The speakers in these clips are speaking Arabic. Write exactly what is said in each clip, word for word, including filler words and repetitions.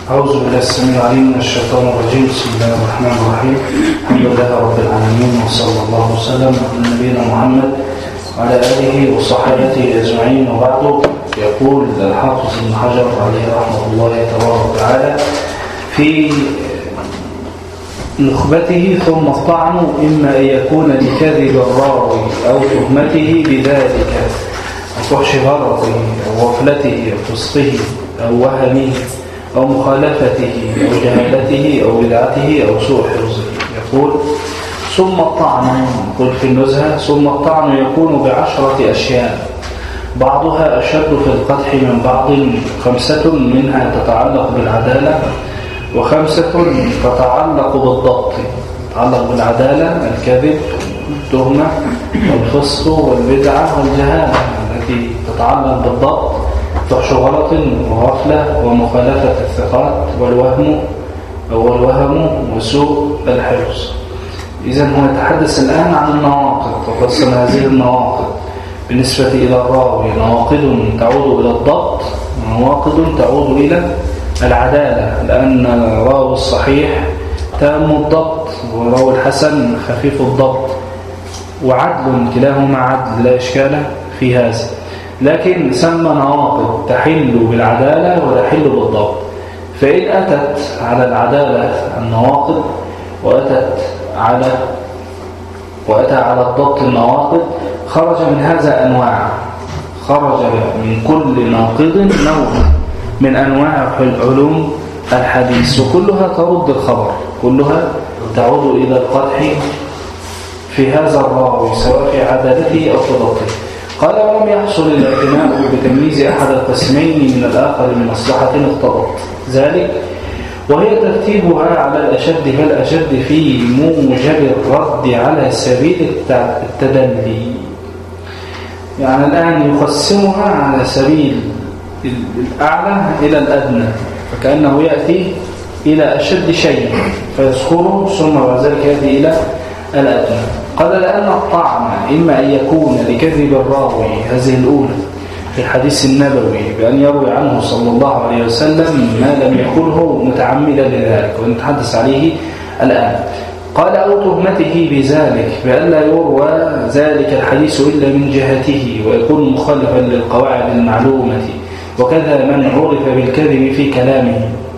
أعوذ بالله السميع العليم من الشيطان الرجيم. بسم الله الرحمن الرحيم. الحمد لله رب العالمين، وصلى الله وسلم على نبينا محمد وعلى آله وصحبه أجمعين، وبعد. يقول الحافظ ابن حجر عليه رحمة الله تبارك وتعالى في نخبته: ثم الطعن إما أن يكون لكذب الراوي أو تهمته بذلك أو فحش غلطه أو غفلته أو فسقه أو وهمه أو مخالفته أو جهالته أو بدعته أو سوء حفظه. يقول: ثم الطعن، قل في النزهة: ثم الطعن يكون بعشرة أشياء، بعضها أشد في القدح من بعض، خمسة منها تتعلق بالعدالة، وخمسة تتعلق بالضبط. تتعلق بالعدالة: الكذب، التهمة، والفسق، والبدعة، والجهالة. التي تتعلق بالضبط: فحش غلط وغفلة ومخالفة الثقات والوهم أو الوهم وسوء الحفظ. إذن هو يتحدث الآن عن النواقض، وقسم هذه النواقض بالنسبة إلى الراوي: نواقض تعود إلى الضبط، ونواقض تعود إلى العدالة، لأن الراوي الصحيح تام الضبط، والراوي الحسن خفيف الضبط، وعدل، كلاهما عدل لا إشكال في هذا. لكن سمى نواقض تحل بالعدالة وتحل بالضبط. فإن أتت على العدالة النواقض، وأتت على وأتى على الضبط النواقض، خرج من هذا أنواع، خرج من كل ناقض نوع من أنواع علوم الحديث، وكلها ترد الخبر، كلها تعود إلى القدح في هذا الراوي سواء في عدالته أو في ضبطه. قال: ولم يحصل الاعتناء بتمييز أحد القسمين من الآخر لمصلحة اقتضت ذلك، وهي ترتيبها على الأشد فالأشد في موجب الرد على سبيل التدلي. يعني الآن يقسمها على سبيل الأعلى إلى الأدنى، فكأنه يأتي إلى أشد شيء فيذكره، ثم بعد ذلك يأتي إلى الأدنى. قال: لأن الطعن إما أن يكون لكذب الراوي، هذه الأولى، في الحديث النبوي بأن يروي عنه صلى الله عليه وسلم ما لم يقله متعمدا لذلك، ونتحدث عليه الآن. قال: أو تهمته بذلك، بأن لا يروى ذلك الحديث إلا من جهته، ويكون مخالفا للقواعد المعلومة، وكذا من عرف بالكذب في كلامه،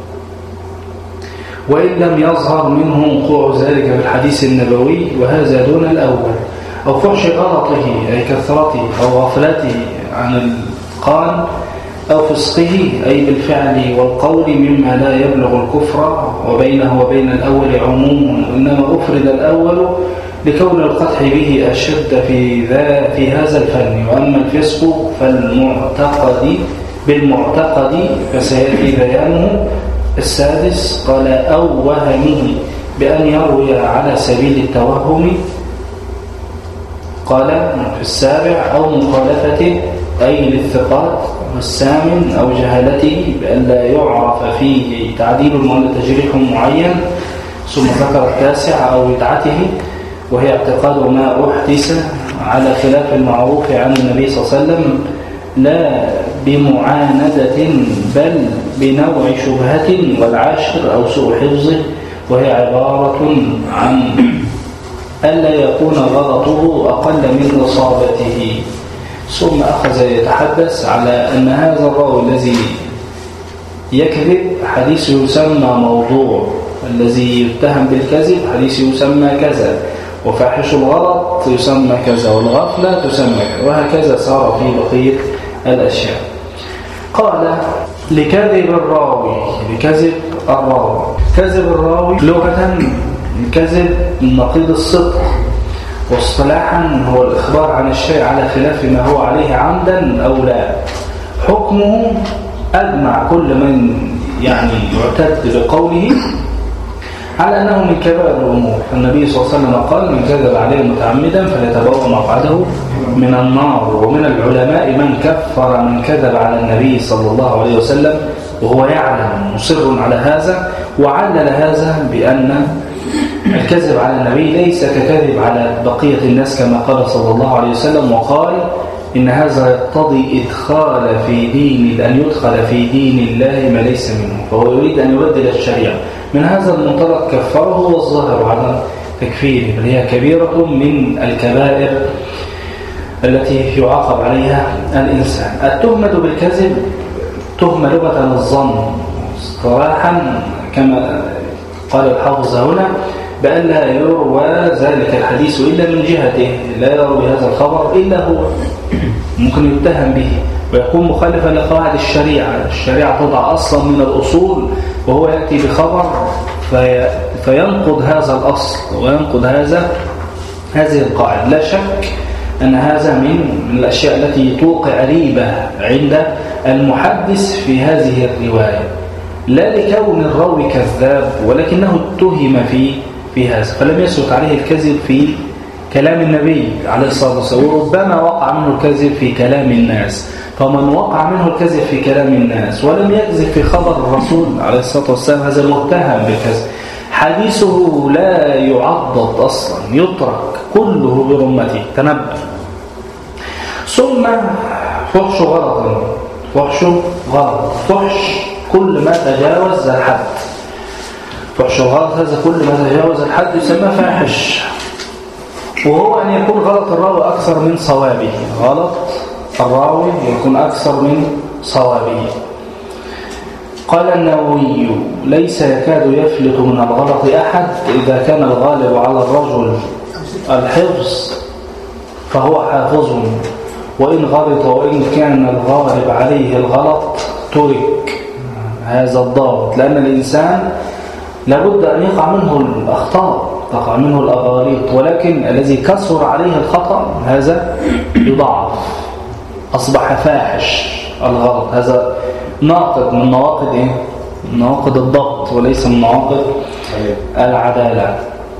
وإن لم يظهر منه وقوع ذلك في الحديث النبوي، وهذا دون الأول. أو فحش غلطه، أي كثرته أو غفلته عن القال، أو فسقه، أي بالفعل والقول، مما لا يبلغ الكفر، وبينه وبين الأول عموم، إنما أفرد الأول لكون القدح به أشد في, ذا في هذا الفن. وأما الفسق فالمعتقد بالمعتقد فسيأتي بيانه. السادس: قال: أو وهمه، بأن يروي على سبيل التوهم. قال في السابع: أو مخالفته، أي للثقات. والثامن: أو جهالته، بأن لا يعرف فيه تعديل ولا تجريح معين. ثم ذكر التاسع: أو بدعته، وهي اعتقاد ما أحدث على خلاف المعروف عن النبي صلى الله عليه وسلم، لا بمعاندة بل بنوع شبهة. والعاشر: أو سوء حفظه، وهي عبارة عن ألا يكون غلطه أقل من إصابته. ثم أخذ يتحدث على أن هذا الراوي الذي يكذب حديثه يسمى موضوع، الذي يتهم بالكذب حديثه يسمى كذا، وفاحش الغلط يسمى كذا، والغفلة تسمى كذا، وهكذا صار في بقية الأشياء. قال: لكذب الراوي، لكذب الراوي. كذب الراوي لغة الكذب نقيض الصدق، واصطلاحا هو الإخبار عن الشيء على خلاف ما هو عليه عمدا أو لا. حكمه أجمع كل من يعني يعتد بقوله على أنه من كبائر الأمور. فالنبي صلى الله عليه وسلم قال: من كذب عليه متعمدا فليتبوأ مقعده من النار. ومن العلماء من كفر من كذب على النبي صلى الله عليه وسلم وهو يعلم مصر على هذا، وعلل هذا بأن الكذب على النبي ليس ككذب على بقية الناس كما قال صلى الله عليه وسلم. وقال: إن هذا يقتضي إدخال في دين أن يدخل في دين الله ما ليس منه، فهو يريد أن يبدل الشريعة. من هذا المنطلق كفره والظاهر على تكفيره، بل هي كبيرة من الكبائر التي يعاقب عليها الإنسان. التهمة بالكذب تهمة لغة الظن، صراحا كما قال الحافظ هنا بأن لا يروى ذلك الحديث إلا من جهته، لا يروي هذا الخبر إلا هو، ممكن يتهم به ويكون مخالفا لقواعد الشريعة. الشريعة تضع أصلا من الأصول وهو يأتي بخبر في فينقض هذا الأصل وينقض هذا هذه القاعدة. لا شك أن هذا من الأشياء التي توقع ريبة عند المحدث في هذه الرواية، لا لكون الراوي كذاب ولكنه اتهم في في هذا، فلم يثبت عليه الكذب في كلام النبي عليه الصلاة والسلام، وربما وقع منه الكذب في كلام الناس. فمن وقع منه الكذب في كلام الناس ولم يكذب في خبر الرسول عليه الصلاة والسلام هذا متهم بالكذب، حديثه لا يعضد أصلا، يترك كله برمته. تنبه. ثم فحش غلط، فحش غلط، فحش كل ما تجاوز الحد. فحش الغلط هذا كل ما تجاوز الحد يسمى فاحش، وهو أن يكون غلط الراوي أكثر من صوابه. غلط الراوي يكون أكثر من صوابه. قال النووي: ليس يكاد يفلت من الغلط أحد إذا كان الغالب على الرجل الحفظ فهو حافظ، وإن غلط وإن كان الغالب عليه الغلط ترك هذا الضابط، لأن الإنسان لابد أن يقع منه الأخطاء، تقع منه الأغاليط، ولكن الذي كثر عليه الخطأ هذا يضعف، أصبح فاحش الغلط. هذا ناقض من نواقض إيه؟ من نواقض الضبط وليس من نواقض العدالة.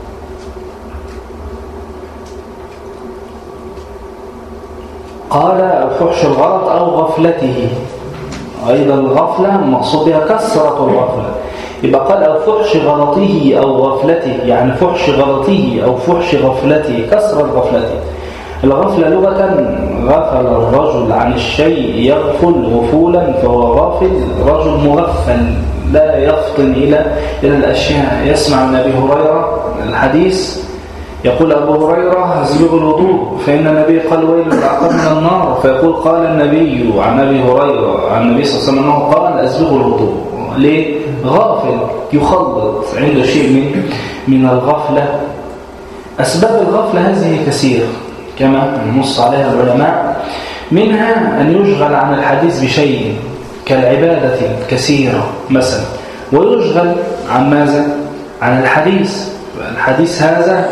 قال فحش الغلط أو غفلته، أيضا الغفلة المقصود بها كثرة الغفلة، يبقى قال أو فحش غلطه أو غفلته، يعني فحش غلطه أو فحش غفلته، كثرة غفلته. الغفلة لغة غفل الرجل عن الشيء يغفل غفولا، فهو غافل رجل مغفل لا يفطن إلى إلى الأشياء. يسمع من أبي هريرة الحديث يقول أبو هريرة: أسبغوا الوضوء فإن النبي قال ويل للعقاب من النار، فيقول قال النبي عن أبي هريرة عن النبي صلى الله عليه وسلم أنه قال أسبغوا الوضوء. ليه؟ غافل يخلط، عنده شيء من من الغفلة. أسباب الغفلة هذه كثير كما نص عليها العلماء، منها أن يشغل عن الحديث بشيء كالعبادة الكثيرة مثلا، ويشغل عن ماذا؟ عن الحديث. الحديث هذا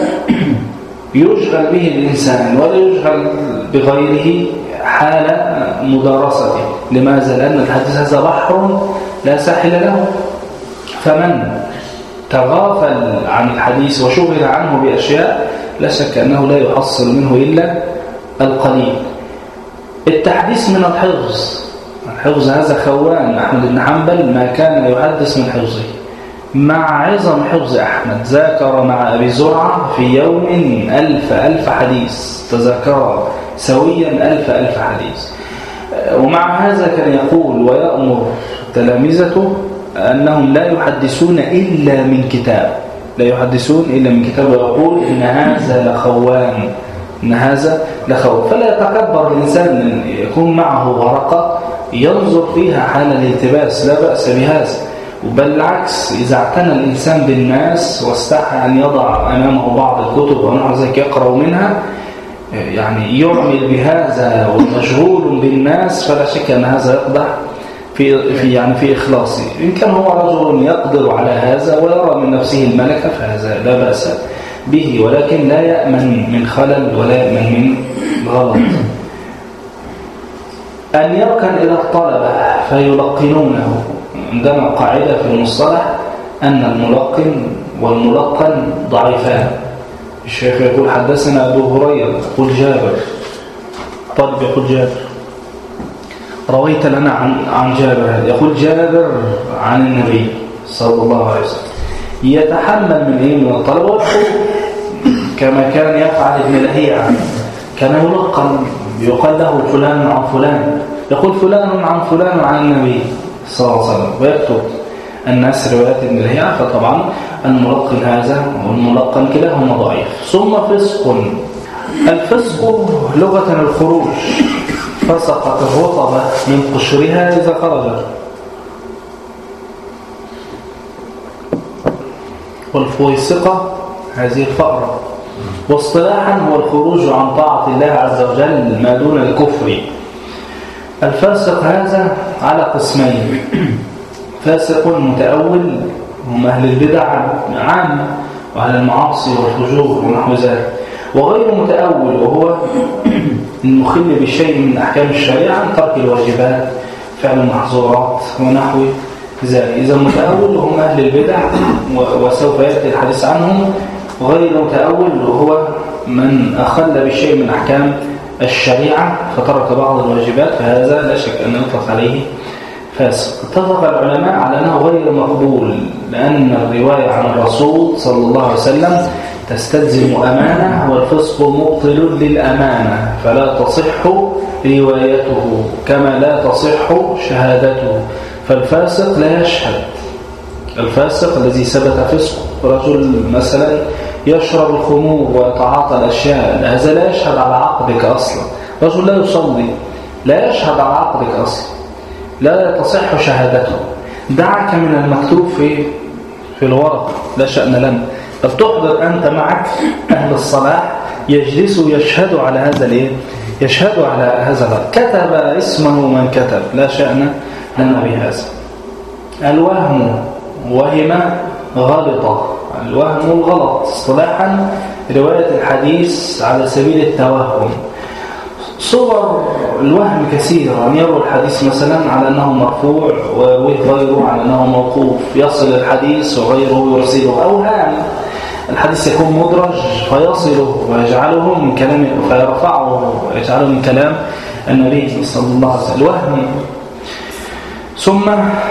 يشغل به الإنسان ولا يشغل بغيره حال مدارسته. لماذا؟ لأن الحديث هذا بحر لا ساحل له، فمن تغافل عن الحديث وشغل عنه بأشياء لا شك أنه لا يحصل منه إلا القليل. التحديث من الحفظ، الحفظ هذا خوان. أحمد بن حنبل ما كان يحدث من حفظه، مع عظم حفظ أحمد ذاكر مع أبي زرعة في يوم ألف ألف حديث، تذكر سويا ألف ألف حديث. ومع هذا كان يقول ويأمر تلامذته أنهم لا يحدثون إلا من كتاب، لا يحدثون إلا من كتاب، ويقول إن هذا لخوان، إن هذا لخوان. فلا يتكبر الإنسان أن يكون معه ورقة ينظر فيها حال الالتباس، لا بأس بهذا، بل العكس. إذا اعتنى الإنسان بالناس واستحى أن يضع أمامه بعض الكتب ونحو ذلك يقرأ منها، يعني يعمل بهذا ومشغول بالناس، فلا شك أن هذا يقدح في في يعني في إخلاصه. إن كان هو رجل يقدر على هذا ويرى من نفسه الملكة فهذا لا بأس به، ولكن لا يأمن من خلل ولا يأمن من غلط. أن يركن إلى الطلبة فيلقنونه. عندنا قاعدة في المصطلح أن الملقن والملقن ضعيفان. الشيخ يقول حدثنا أبو هريرة، يقول جابر، طالب يقول جابر رويت لنا عن عن جابر، يقول جابر عن النبي صلى الله عليه وسلم. يتحمل من ايه؟ من الطلبه، كما كان يفعل ابن لهيعة، كان يلقن يقال له فلان عن فلان، يقول فلان عن فلان عن النبي صلى الله عليه وسلم، ويكتب الناس روايات ابن لهيعة. فطبعا الملقن هذا والملقن كلاهما ضعيف. ثم فسق. الفسق لغة الخروج، فسقت الرطبة من قشرها إذا خرجت. والفويسقة هذه الفأرة. واصطلاحا هو الخروج عن طاعة الله عز وجل ما دون الكفر. الفاسق هذا على قسمين: فاسق متأول هم أهل البدع عامة وأهل المعاصي والفجور ونحو ذلك، وغير متأول وهو المخل بشيء من أحكام الشريعة عن ترك الواجبات، فعل المحظورات ونحو ذلك. إذا متأول هم أهل البدع وسوف يأتي الحديث عنهم. وغير متأول وهو من أخل بشيء من أحكام الشريعة فترك بعض الواجبات، فهذا لا شك أن يطلق عليه فاسق. اتفق العلماء على أنه غير مقبول، لأن الرواية عن الرسول صلى الله عليه وسلم تستلزم أمانة، والفسق مبطل للأمانة، فلا تصح روايته كما لا تصح شهادته. فالفاسق لا يشهد. الفاسق الذي ثبت فسقه، رجل مثلا يشرب الخمور ويتعاطى الأشياء، هذا لا يشهد على عقدك أصلا. رجل لا يصلي لا يشهد على عقدك أصلا، لا تصح شهادته. دعك من المكتوب في في الورق لا شأن لنا، فلتحضر أنت معك أهل الصلاح يجلسوا يشهدوا على هذا الإيه؟ يشهدوا على هذا. كتب اسمه من كتب، لا شأن لنا بهذا. الوهم وهم غلطة. الوهم الغلط اصطلاحا رواية الحديث على سبيل التوهم. صور الوهم كثيرة، أن يروي الحديث مثلا على أنه مرفوع ويرويه غيره على أنه موقوف، يصل الحديث وغيره يرسله. أوهام الحديث يكون مدرج فيصله ويجعله من كلام، فيرفعه ويجعله من كلام النبي صلى الله عليه وسلم. الوهم. ثم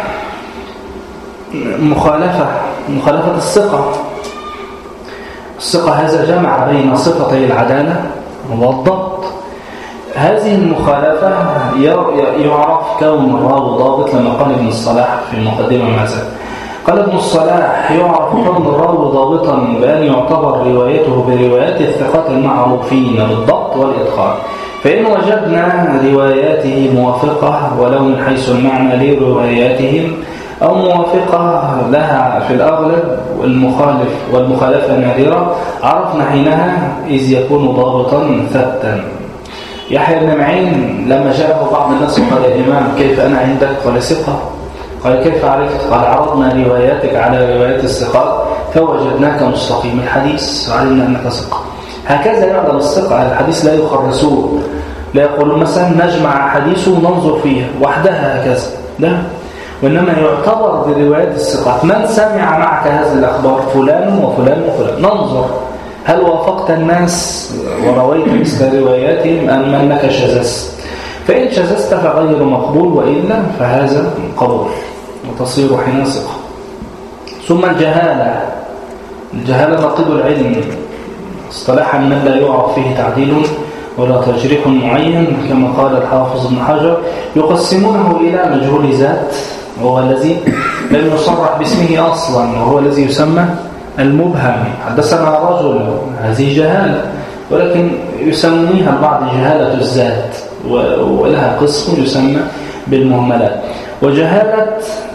مخالفة مخالفة الثقة. الثقة هذا جمع بين صفتي العدالة والضبط. هذه المخالفة يعرف كون الراوي ضابط، لما قال ابن الصلاح في المقدمة ماذا؟ قال ابن الصلاح: يعرف كون الراوي ضابطا بأن يعتبر روايته بروايات الثقات المعروفين بالضبط والإتقان. فإن وجدنا رواياته موافقة ولو من حيث المعنى لرواياتهم، أو موافقة لها في الأغلب، والمخالف والمخالفة نادرة، عرفنا حينها إذ يكون ضابطا ثبتا. يحيى بن معين لما جاءه بعض الناس وقال: يا إمام كيف أنا عندك؟ قال: ثقة. قال: كيف عرفت؟ قال: عرضنا رواياتك على روايات الثقات فوجدناك مستقيم الحديث وعلمنا أنك ثقة. هكذا يعلم الثقة. الحديث لا يخرسوه، لا يقولون مثلا نجمع حديثه وننظر فيها وحدها هكذا، لا، وإنما يعتبر بروايات الثقات. من سمع معك هذه الأخبار؟ فلان وفلان وفلان. ننظر هل وافقت الناس ورويت مثل رواياتهم أم أنك شذست. فإن شذست فغير مقبول، وإلا فهذا قبول وتصير حين ثقة. ثم الجهالة. الجهالة نقيض العلم اصطلاحا من لا يعرف فيه تعديل ولا تجريح معين، كما قال الحافظ ابن حجر: يقسمونه إلى مجهول ذات، وهو الذي لم يصرح باسمه أصلا، وهو الذي يسمى المبهم. حدثنا رجل، هذه جهالة، ولكن يسميها البعض جهالة الذات، ولها قسم يسمى بالمهملات. وجهالة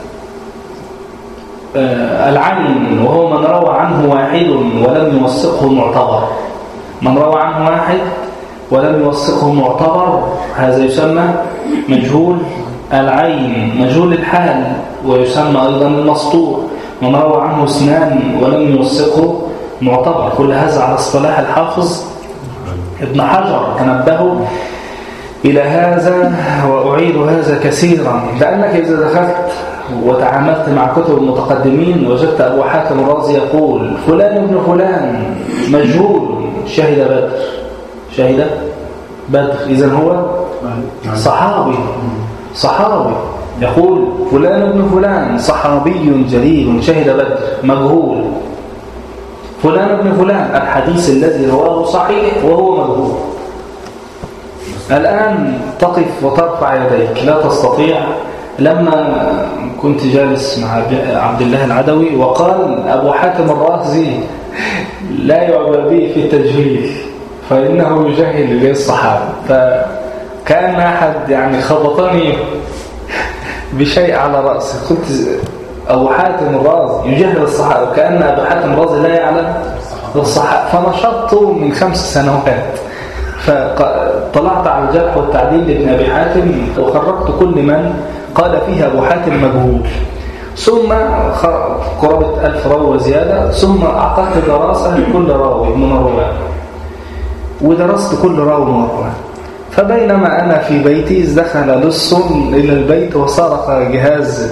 العين، وهو من روى عنه واحد ولم يوثقه معتبر. من روى عنه واحد ولم يوثقه معتبر، هذا يسمى مجهول العين، مجهول الحال، ويسمى أيضا المسطور. من روى عنه اثنان ولم يوثقه معتبر. كل هذا على اصطلاح الحافظ ابن حجر. تنبهوا إلى هذا وأعيد هذا كثيرا، لأنك إذا دخلت وتعاملت مع كتب المتقدمين وجدت أبو حاتم الرازي يقول: فلان ابن فلان مجهول، شهد بدر، شهد بدر، إذن هو صحابي صحابي يقول: فلان ابن فلان صحابي جليل شهد بدر، مجهول. فلان ابن فلان، الحديث الذي رواه صحيح وهو مجهول. الآن تقف وترفع يديك لا تستطيع. لما كنت جالس مع عبد الله العدوي وقال أبو حاتم الرازي لا يعبأ به في التجهيل فإنه يجهل به الصحابة، فكان أحد يعني خبطني بشيء على رأسي. قلت أبو حاتم الرازي يجهل الصحابة، كأن أبو حاتم الرازي لا يعلم الصحابة. فنشطت من خمس سنوات، فطلعت على الجرح والتعديل لابن أبي حاتم وخرجت كل من قال فيها أبو حاتم مجهول، ثم قرابة ألف راوي وزيادة، ثم أعطيت دراسة لكل راوي من الرواة ودرست كل راوي من الرواة. فبينما أنا في بيتي دخل لص إلى البيت وسرق جهاز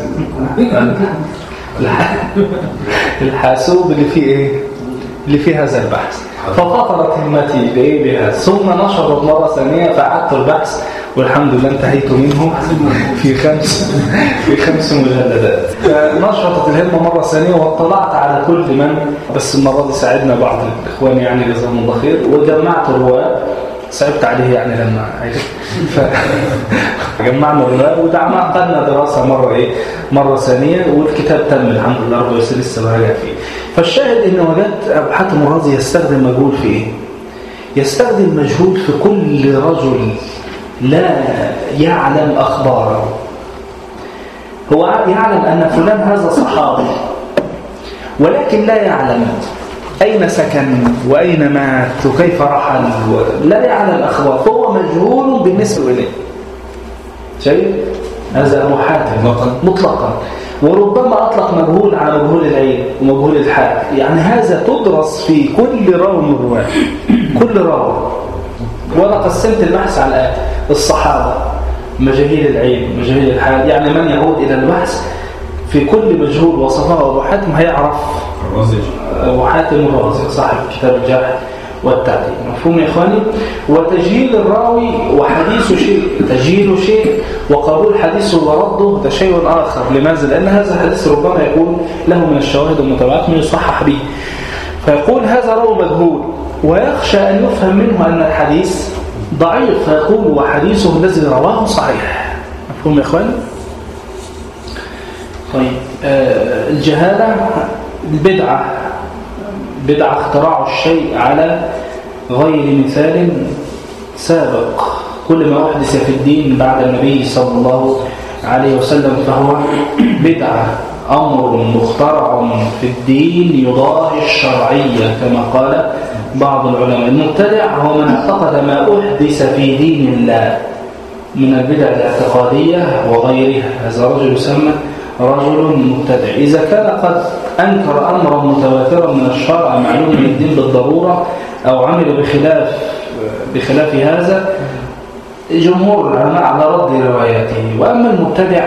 الحاسوب اللي فيه إيه؟ اللي فيه هذا البحث، ففطرت همتي بإيه بها، ثم نشرت مرة ثانية فعدت البحث والحمد لله انتهيت منه في خمس في خمس مجلدات. فنشرت الهمة مرة ثانية واطلعت على كل من، بس المرة دي ساعدنا بعض الإخوان يعني جزاهم الله خير، وجمعت الرواة، صعبت عليه يعني لما عرف، فجمعنا الرواة ودعمنا دراسة مرة إيه مرة ثانية، والكتاب تم الحمد لله رب العالمين لسه براجع فيه. فالشاهد إن وجدت أبو حاتم الرازي يستخدم مجهول في إيه؟ يستخدم مجهول في كل رجل لا يعلم أخباره. هو يعلم أن فلان هذا صحابي ولكن لا يعلم أين سكن وأين مات وكيف رحل، لا يعلم أخباره، فهو مجهول بالنسبة إليه. شايف؟ هذا أبو حاتم مطلقا، وربما أطلق مجهول على مجهول العين ومجهول الحال، يعني هذا تدرس في كل راوي من الرواة، كل راوي. وأنا قسمت البحث على الصحابة، مجاهيل العين، مجاهيل الحال، يعني من يعود إلى البحث في كل مجهول وصفه أبو حاتم هيعرف أبو حاتم الرازي صاحب كتاب الجرح والتعديل. مفهوم يا إخواني؟ وتجهيل الراوي وحديثه شيء، تجهيله شيء وقبول حديثه ورده ده شيء آخر. لماذا؟ لأن هذا الحديث ربما يكون له من الشواهد والمتابعات من يصحح به، فيقول هذا راوي مجهول ويخشى أن يفهم منه أن الحديث ضعيف، فيقول وحديثه الذي رواه صحيح. مفهوم يا إخواني؟ طيب آه الجهالة البدعة، بدعة اختراع الشيء على غير مثال سابق. كل ما أحدث في الدين بعد النبي صلى الله عليه وسلم فهو بدعة، أمر مخترع في الدين يضاهي الشرعية كما قال بعض العلماء. المبتدع هو من اعتقد ما أحدث في دين الله من البدع الاعتقادية وغيرها، هذا رجل يسمى رجل مبتدع. إذا كان قد أنكر أمرا متواترا من الشرع معلوم من الدين بالضرورة أو عمل بخلاف بخلاف هذا، جمهور العلماء على رد رواياته. وأما المبتدع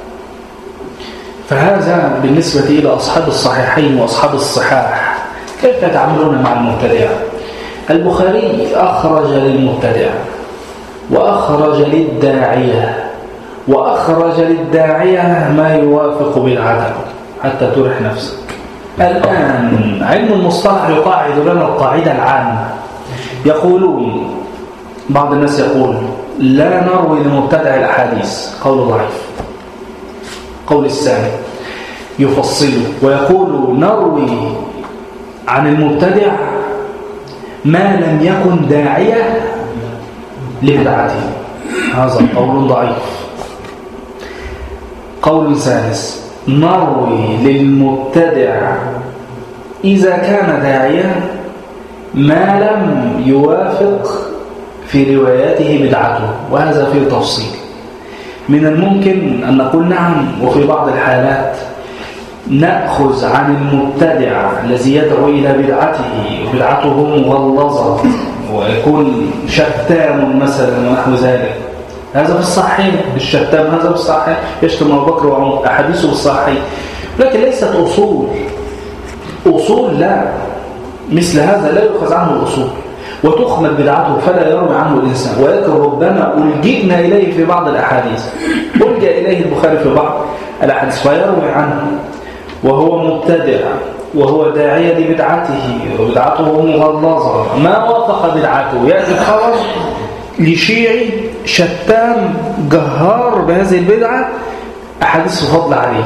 فهذا بالنسبة إلى أصحاب الصحيحين وأصحاب الصحاح كيف يتعاملون مع المبتدع؟ البخاري أخرج للمبتدع وأخرج للداعية، وأخرج للداعية ما يوافق بالعدل حتى ترح نفسك. الآن علم المصطلح يقاعد لنا القاعدة العامة، يقولون بعض الناس يقول لا نروي لمبتدع الأحاديث، قول ضعيف. قول الثاني يفصله ويقول نروي عن المبتدع ما لم يكن داعية لبدعته، هذا قول ضعيف. قول ثالث نروي للمبتدع إذا كان داعيا ما لم يوافق في رواياته بدعته، وهذا فيه تفصيل. من الممكن أن نقول نعم، وفي بعض الحالات نأخذ عن المبتدع الذي يدعو إلى بدعته وبدعته مغلظة ويكون شتام مثلا ونحو ذلك، هذا في الصحيح. الشتام هذا في الصحيح، يشتم أبو بكر وأحاديثه بالصحيح، لكن ليست أصول. أصول لا، مثل هذا لا يؤخذ عنه الأصول وتخمد بدعته فلا يروي عنه الإنسان. ولكن ربما ألجئنا إليه في بعض الأحاديث، ألجأ إليه البخاري في بعض الأحاديث فيروي عنه وهو مبتدع وهو داعية لبدعته وبدعته مغلظة ما وافق بدعته، يأتي الخبر لشيعي شتام جهار بهذه البدعة أحاديث فضل عليه،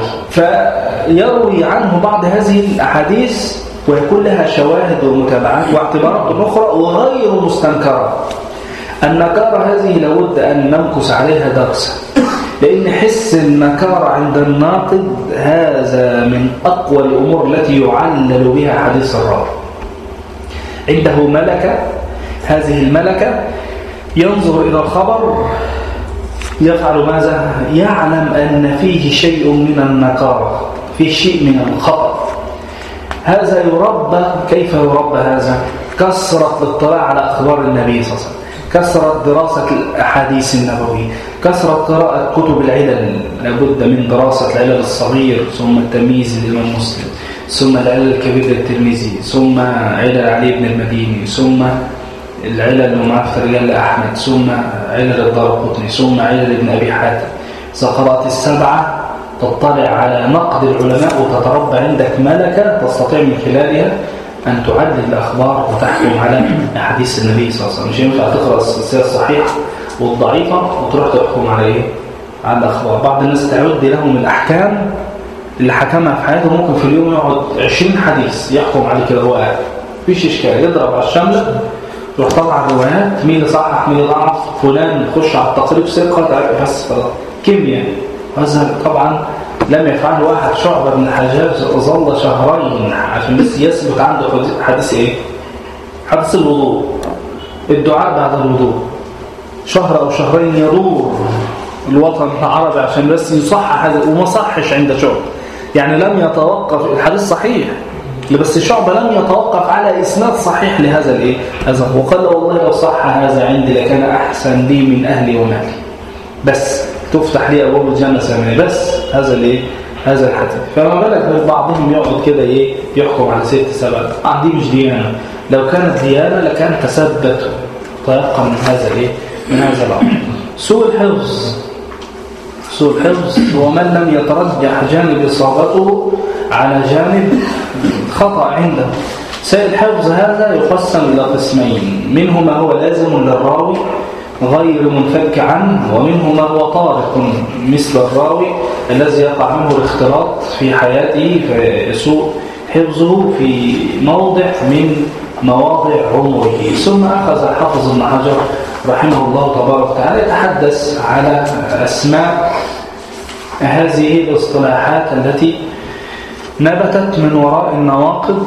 فيروي عنه بعض هذه الأحاديث ويكون لها شواهد ومتابعات واعتبارات أخرى وغير مستنكرة. النكارة هذه لابد أن نمكس عليها درسا، لأن حس النكارة عند الناقد هذا من أقوى الأمور التي يعلل بها حديث الراوي. عنده ملكة، هذه الملكة ينظر إلى الخبر يفعل ماذا؟ يعلم أن فيه شيء من النكارة، فيه شيء من الخطأ. هذا يربى. كيف يربى هذا؟ كثرة الاطلاع على أخبار النبي صلى الله عليه وسلم، كثرة دراسة الأحاديث النبوية، كثرة قراءة كتب العلل، لابد من دراسة العلل الصغير، ثم التمييز للإمام مسلم، ثم العلل الكبير للترمذي، ثم علل علي بن المديني، ثم العلل ومعرفة رجال أحمد، ثم علل الدارقطني، ثم علل ابن أبي حاتم. إذا قرأت السبعة تطلع على نقد العلماء وتتربى عندك ملكة تستطيع من خلالها أن تعدل الأخبار وتحكم على أحاديث النبي صلى الله عليه وسلم. مش ينفع تقرأ السلسلة الصحيحة والضعيفة وتروح تحكم على إيه؟ على الأخبار. بعض الناس تعد لهم الأحكام اللي حكمها في حياته، ممكن في اليوم يقعد عشرين حديث يحكم عليه كده هو قاعد، مفيش إشكال، يضرب على الشملة يروح طلع الروايات، مين اللي صحح مين اللي ضعف، فلان يخش على التقريب ثقة بس خلاص كيمياء. هذا طبعا لم يفعله واحد. شعبة بن الحجاج ظل شهرين عشان بس يثبت عنده حديث ايه؟ حديث الوضوء، الدعاء بعد الوضوء، شهر او شهرين يدور الوطن العربي عشان بس يصحح هذا، وما صحش عند شعبة، يعني لم يتوقف. الحديث صحيح بس شعبة لم يتوقف على إسناد صحيح لهذا الايه؟ هذا، وقال والله لو صح هذا عندي لكان أحسن لي من أهلي ومالي، بس تفتح لي أبواب الجنة ثمانية، بس هذا الايه؟ هذا الحديث. فما بالك ببعضهم يقعد كده ايه؟ يحكم على ست سبعة. آه دي مش ديانة، لو كانت ديانة لكان تثبت وتيقن من هذا الايه؟ من هذا الأمر. سوء الحفظ، سوء الحفظ هو من لم يترجح جانب إصابته على جانب خطأ عنده. سيء الحفظ هذا يقسم إلى قسمين، منه ما هو لازم للراوي غير منفك عنه، ومنه ما هو طارق مثل الراوي الذي يقع منه الاختلاط في حياته فيسوء حفظه في موضع من مواضع عمره. ثم أخذ حافظ ابن حجر رحمه الله تبارك وتعالى يتحدث على أسماء هذه الاصطلاحات التي نبتت من وراء النواقض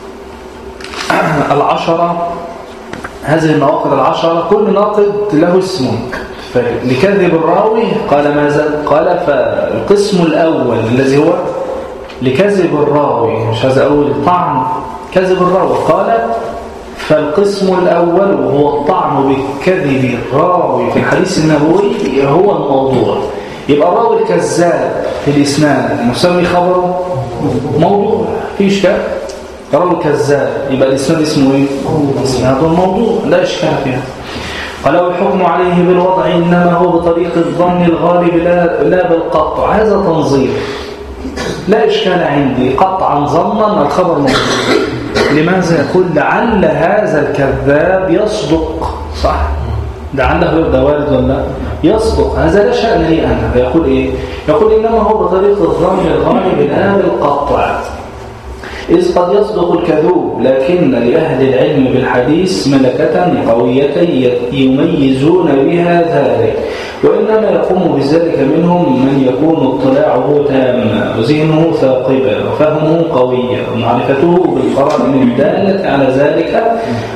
العشرة. هذه النواقض العشرة كل ناقض له اسم. فلكذب الراوي قال ماذا؟ قال فالقسم الأول الذي هو لكذب الراوي، مش هذا أول طعن كذب الراوي، قال فالقسم الأول وهو الطعن بكذب الراوي في الحديث النبوي هو الموضوع. يبقى الراوي الكذاب في الإسناد نسمي خبره موضوع، في إشكال. راوي كذاب يبقى الإسناد اسمه إيه؟ إسناد الموضوع، لا إشكال فيها. قالوا الحكم عليه بالوضع إنما هو بطريق الظن الغالب لا, لا بالقطع. هذا تنظير لا إشكال عندي، قطعا ظنا الخبر موضوع. لماذا؟ يقول لعل هذا الكذاب يصدق، صح؟ لعله ده وارد ولا يصدق، هذا لا شأن لي أنا. فيقول إيه؟ يقول إنما هو بطريق الظن الغالب لا بالقطع، إذ قد يصدق الكذوب، لكن لأهل العلم بالحديث ملكة قوية يميزون بها ذلك، وإنما يقوم بذلك منهم من يكون اطلاعه تاما وذهنه ثاقبا وفهمه قويا ومعرفته بالقرائن الدالة على ذلك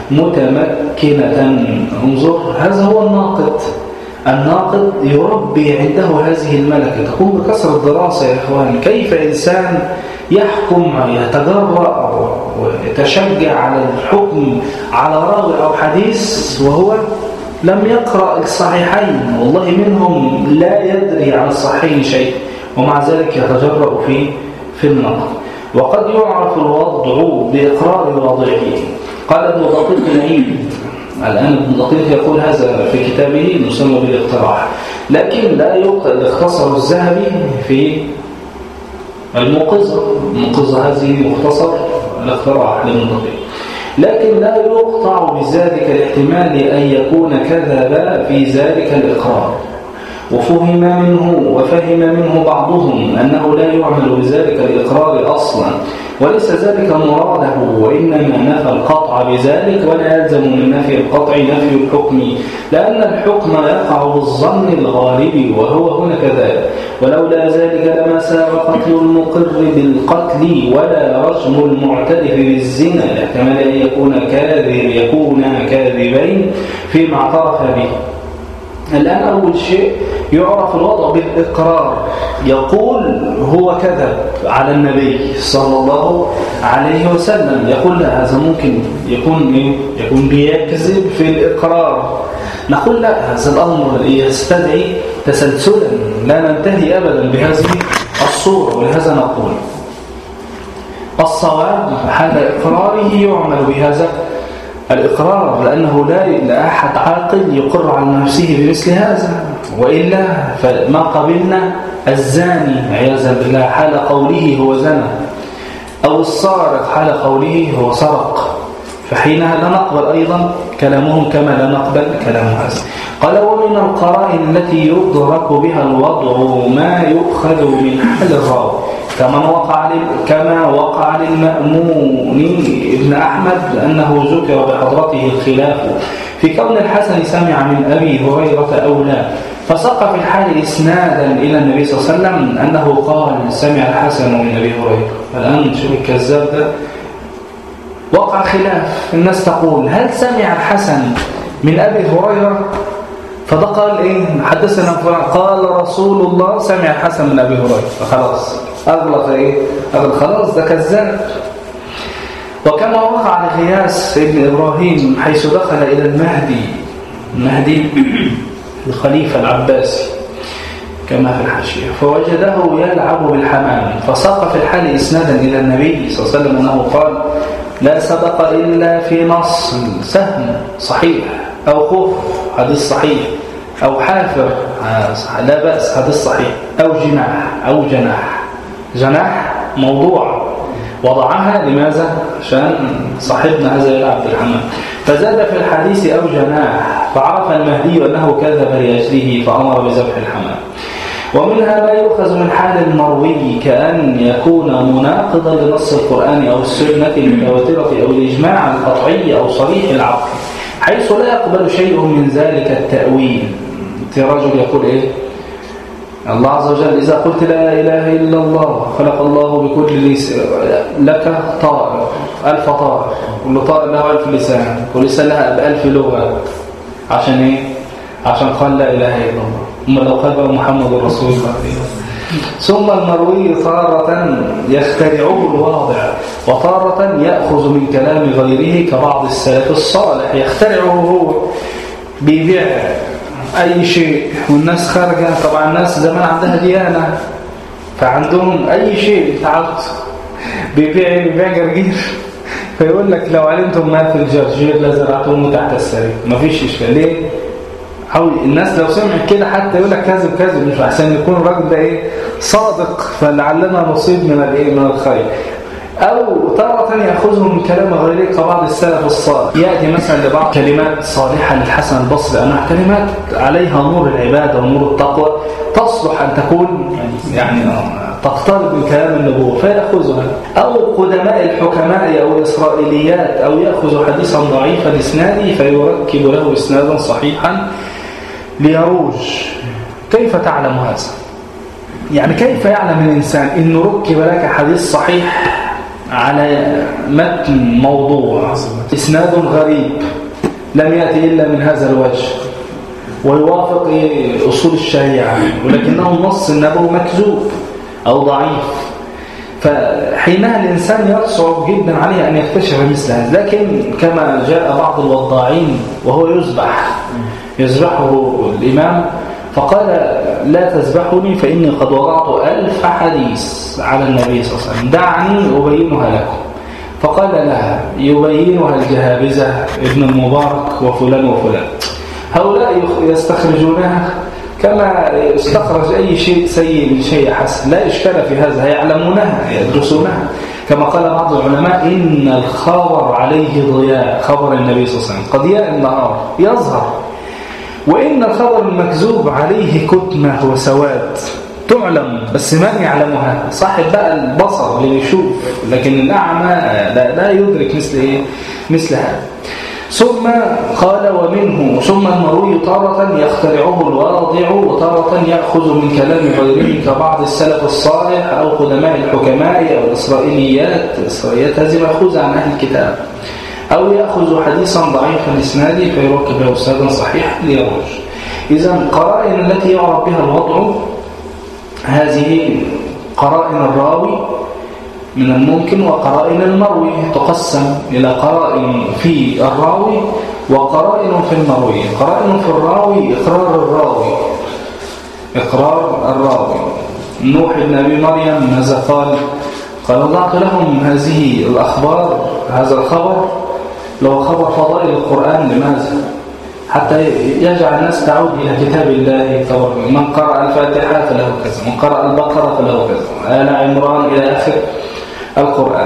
متمكنة. انظر، هذا هو الناقد. الناقد يربي عنده هذه الملكة، تقوم بكثرة الدراسة يا إخوان. كيف إنسان يحكم يتجرأ ويتشجع على الحكم على راوي أو حديث وهو لم يقرأ الصحيحين، والله منهم لا يدري عن الصحيحين شيء، ومع ذلك يتجرأ في في النقد. وقد يعرف الوضع بإقرار الوضعي. قال ابن دقيق العيد، الآن ابن دقيق يقول هذا في كتابه المسمى بالاقتراح، لكن لا يقتل اختصر الذهبي في الموقظة. الموقظة هذه مختصر الاقتراح لابن دقيق. لكن لا يقطع بذلك الاحتمال أن يكون كذب في ذلك الإقرار. وفهم منه وفهم منه بعضهم أنه لا يعمل بذلك الإقرار أصلا، وليس ذلك مراده، وإنما نفى القطع بذلك، ولا يلزم من نفي القطع نفي الحكم، لأن الحكم يقع بالظن الغالب وهو هنا كذلك. ولولا ذلك لما سار قتل المقر بالقتل ولا رجم المعترف بالزنا، لاحتمال أن يكون كاذب يكون كاذبين فيما اعترف به. الآن أول شيء يعرف الوضع بالإقرار، يقول هو كذب على النبي صلى الله عليه وسلم، يقول لا هذا ممكن يكون إيه؟ يكون بيكذب في الإقرار. نقول لا، هذا الأمر يستدعي تسلسلا، لا ننتهي أبدا بهذه الصورة. ولهذا نقول الصواب حال إقراره يعمل بهذا الإقرار، لأنه لا أحد عاقل يقر على نفسه بمثل هذا، وإلا فما قبلنا الزاني عياذا بالله حال قوله هو زنى، أو السارق حال قوله هو سرق، فحينها لا نقبل أيضا كلامهم كما لا نقبل كلام هذا. قال ومن القرائن التي يدرك بها الوضع ما يؤخذ من حال الراوي، كما وقع كما وقع للمأمون ابن أحمد أنه ذكر بحضرته الخلاف في كون الحسن سمع من أبي هريرة أو لا، فساق في الحال إسنادا إلى النبي صلى الله عليه وسلم أنه قال سمع الحسن من أبي هريرة. الآن شوف الكذاب ده، وقع خلاف، الناس تقول هل سمع الحسن من أبي هريرة؟ فده قال إيه؟ حدثنا قال رسول الله سمع الحسن من أبي هريرة، فخلاص أغلق إيه؟ أغلق خلاص ده كذاب. وكما وقع لغياث ابن إبراهيم حيث دخل إلى المهدي المهدي الخليفة العباسي كما في الحاشية، فوجده يلعب بالحمام، فساق في الحال إسنادا إلى النبي صلى الله عليه وسلم أنه قال لا صدق إلا في نص سهم صحيح، أو خوف حديث صحيح، أو حافر لا بأس حديث صحيح، أو جناح أو جناح جناح موضوع وضعها لماذا؟ عشان صاحبنا هذا يلعب بالحمام، فزاد في الحديث أو جناح، فعرف المهدي أنه كذب لأجله فأمر بذبح الحمام. ومنها ما يؤخذ من حال المروي كأن يكون مناقضا لنص القرآن أو السنة المتواترة أو الإجماع القطعي أو صريح العقل، حيث لا يقبل شيء من ذلك التأويل. رجل يقول إيه؟ الله عز وجل إذا قلت لا إله إلا الله خلق الله بكل لك طائر ألف طائر، كل طائر له ألف لسان، كل لسان لها بألف لغة، عشان إيه؟ عشان قال لا إله إلا الله. أما لو قال محمد رسول الله. ثم المروي تارة يخترعه الواضع، وتارة يأخذ من كلام غيره كبعض السلف الصالح يخترعه هو، بيبيع أي شيء والناس خارجة. طبعا الناس زمان عندها ديانة، فعندهم أي شيء تعرض بيبيع بيبيع جرجير، فيقول لك لو علمتم ما في الجرجير لزرعتموه تحت السرير. مفيش إشكال. ليه؟ الناس لو سمعت كده حتى يقول لك كذب كذب، مش أحسن يكون الراجل ده إيه صادق، فلعلنا نصيب من الإيه من الخير. أو تارة يأخذه من كلام غيره كبعض السلف الصالح، يأتي مثلا لبعض كلمات صالحة للحسن البصري أنها كلمات عليها نور العبادة ونور التقوى، تصلح أن تكون يعني تقترب من كلام النبوة فيأخذها. أو قدماء الحكماء أو الإسرائيليات، أو يأخذ حديثا ضعيفا إسناده فيركب له إسنادا صحيحا ليروج. كيف تعلم هذا؟ يعني كيف يعلم الإنسان إنه ركب لك حديث صحيح على متن موضوع إسناد غريب لم يأتي إلا من هذا الوجه ويوافق أصول الشريعة، ولكنه النص النبوي مكذوب أو ضعيف؟ فحينها الإنسان يصعب جدا عليه أن يكتشف مثل هذا. لكن كما جاء بعض الوضاعين وهو يذبح يذبحه الإمام فقال لا تذبحني فإني قد وضعت ألف حديث على النبي صلى الله عليه وسلم، دعني أبينها لكم. فقال لها يبينها الجهابزة ابن المبارك وفلان وفلان، هؤلاء يستخرجونها كما يستخرج أي شيء سيء من شيء حسن، لا إشكال في هذا، يعلمونها يدرسونها. كما قال بعض العلماء إن الخبر عليه ضياء، خبر النبي صلى الله عليه وسلم قضياء النهار يظهر، وإن الخبر المكذوب عليه كتمة وسواد تعلم بس من يعلمها؟ صاحب بقى البصر اللي يشوف، لكن الأعمى لا, لا يدرك مثل إيه؟ مثل هذا. ثم قال ومنه ثم المروي تارة يخترعه الواضع وتارة يأخذ من كلام غيره كبعض السلف الصالح أو قدماء الحكماء أو الإسرائيليات. الإسرائيليات هذه مأخوذة عن أهل الكتاب، أو يأخذ حديثا ضعيفا إسنادي فيركب له إسنادا صحيح ليروج. إذا القرائن التي يعرف بها الوضع هذه قرائن الراوي من الممكن وقرائن المروي، تقسم إلى قرائن في الراوي وقرائن في المروي. قرائن في الراوي إقرار الراوي، إقرار الراوي. نوح بن أبي مريم ماذا قال؟ قال وضعت لهم هذه الأخبار، هذا الخبر لو خبر فضائل القرآن. لماذا؟ حتى يجعل الناس تعود إلى كتاب الله. من قرأ الفاتحة فله كذا، من قرأ البقرة فله كذا، آل عمران إلى آخر القرآن.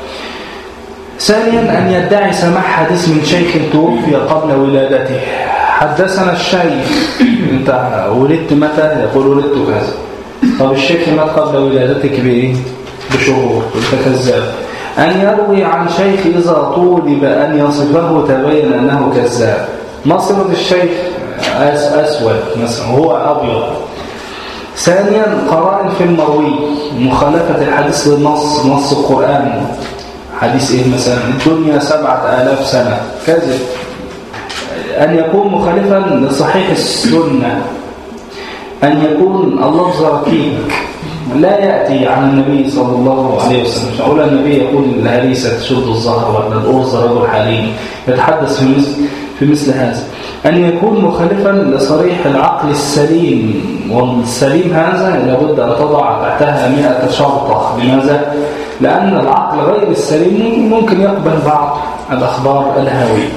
ثانيا أن يدعي سماع حديث من شيخ توفي قبل ولادته. حدثنا الشيخ، أنت ولدت متى؟ يقول ولدت كذا. طب الشيخ مات قبل ولادتك بإيه؟ بشهور، أنت كذاب. أن يروي عن شيخ إذا طولب أن يصفه تبين أنه كذاب. نصرة الشيخ أسود مثلا وهو أبيض. ثانيا قرائن في المروي، مخالفة الحديث للنص، نص القرآن. حديث إيه مثلا؟ الدنيا سبعة آلاف سنة، كذب. أن يكون مخالفا لصحيح السنة. أن يكون اللفظ ركيك لا يأتي عن النبي صلى الله عليه وسلم. مش أقول النبي يقول الهريسة تشد الظهر ولا الأرز رجل حليم، يتحدث في مثل في مثل هذا. أن يكون مخالفا لصريح العقل السليم، والسليم هذا لابد أن تضع تحتها مئة شرطة. لماذا؟ لأن العقل غير السليم ممكن يقبل بعض الأخبار الهاوية.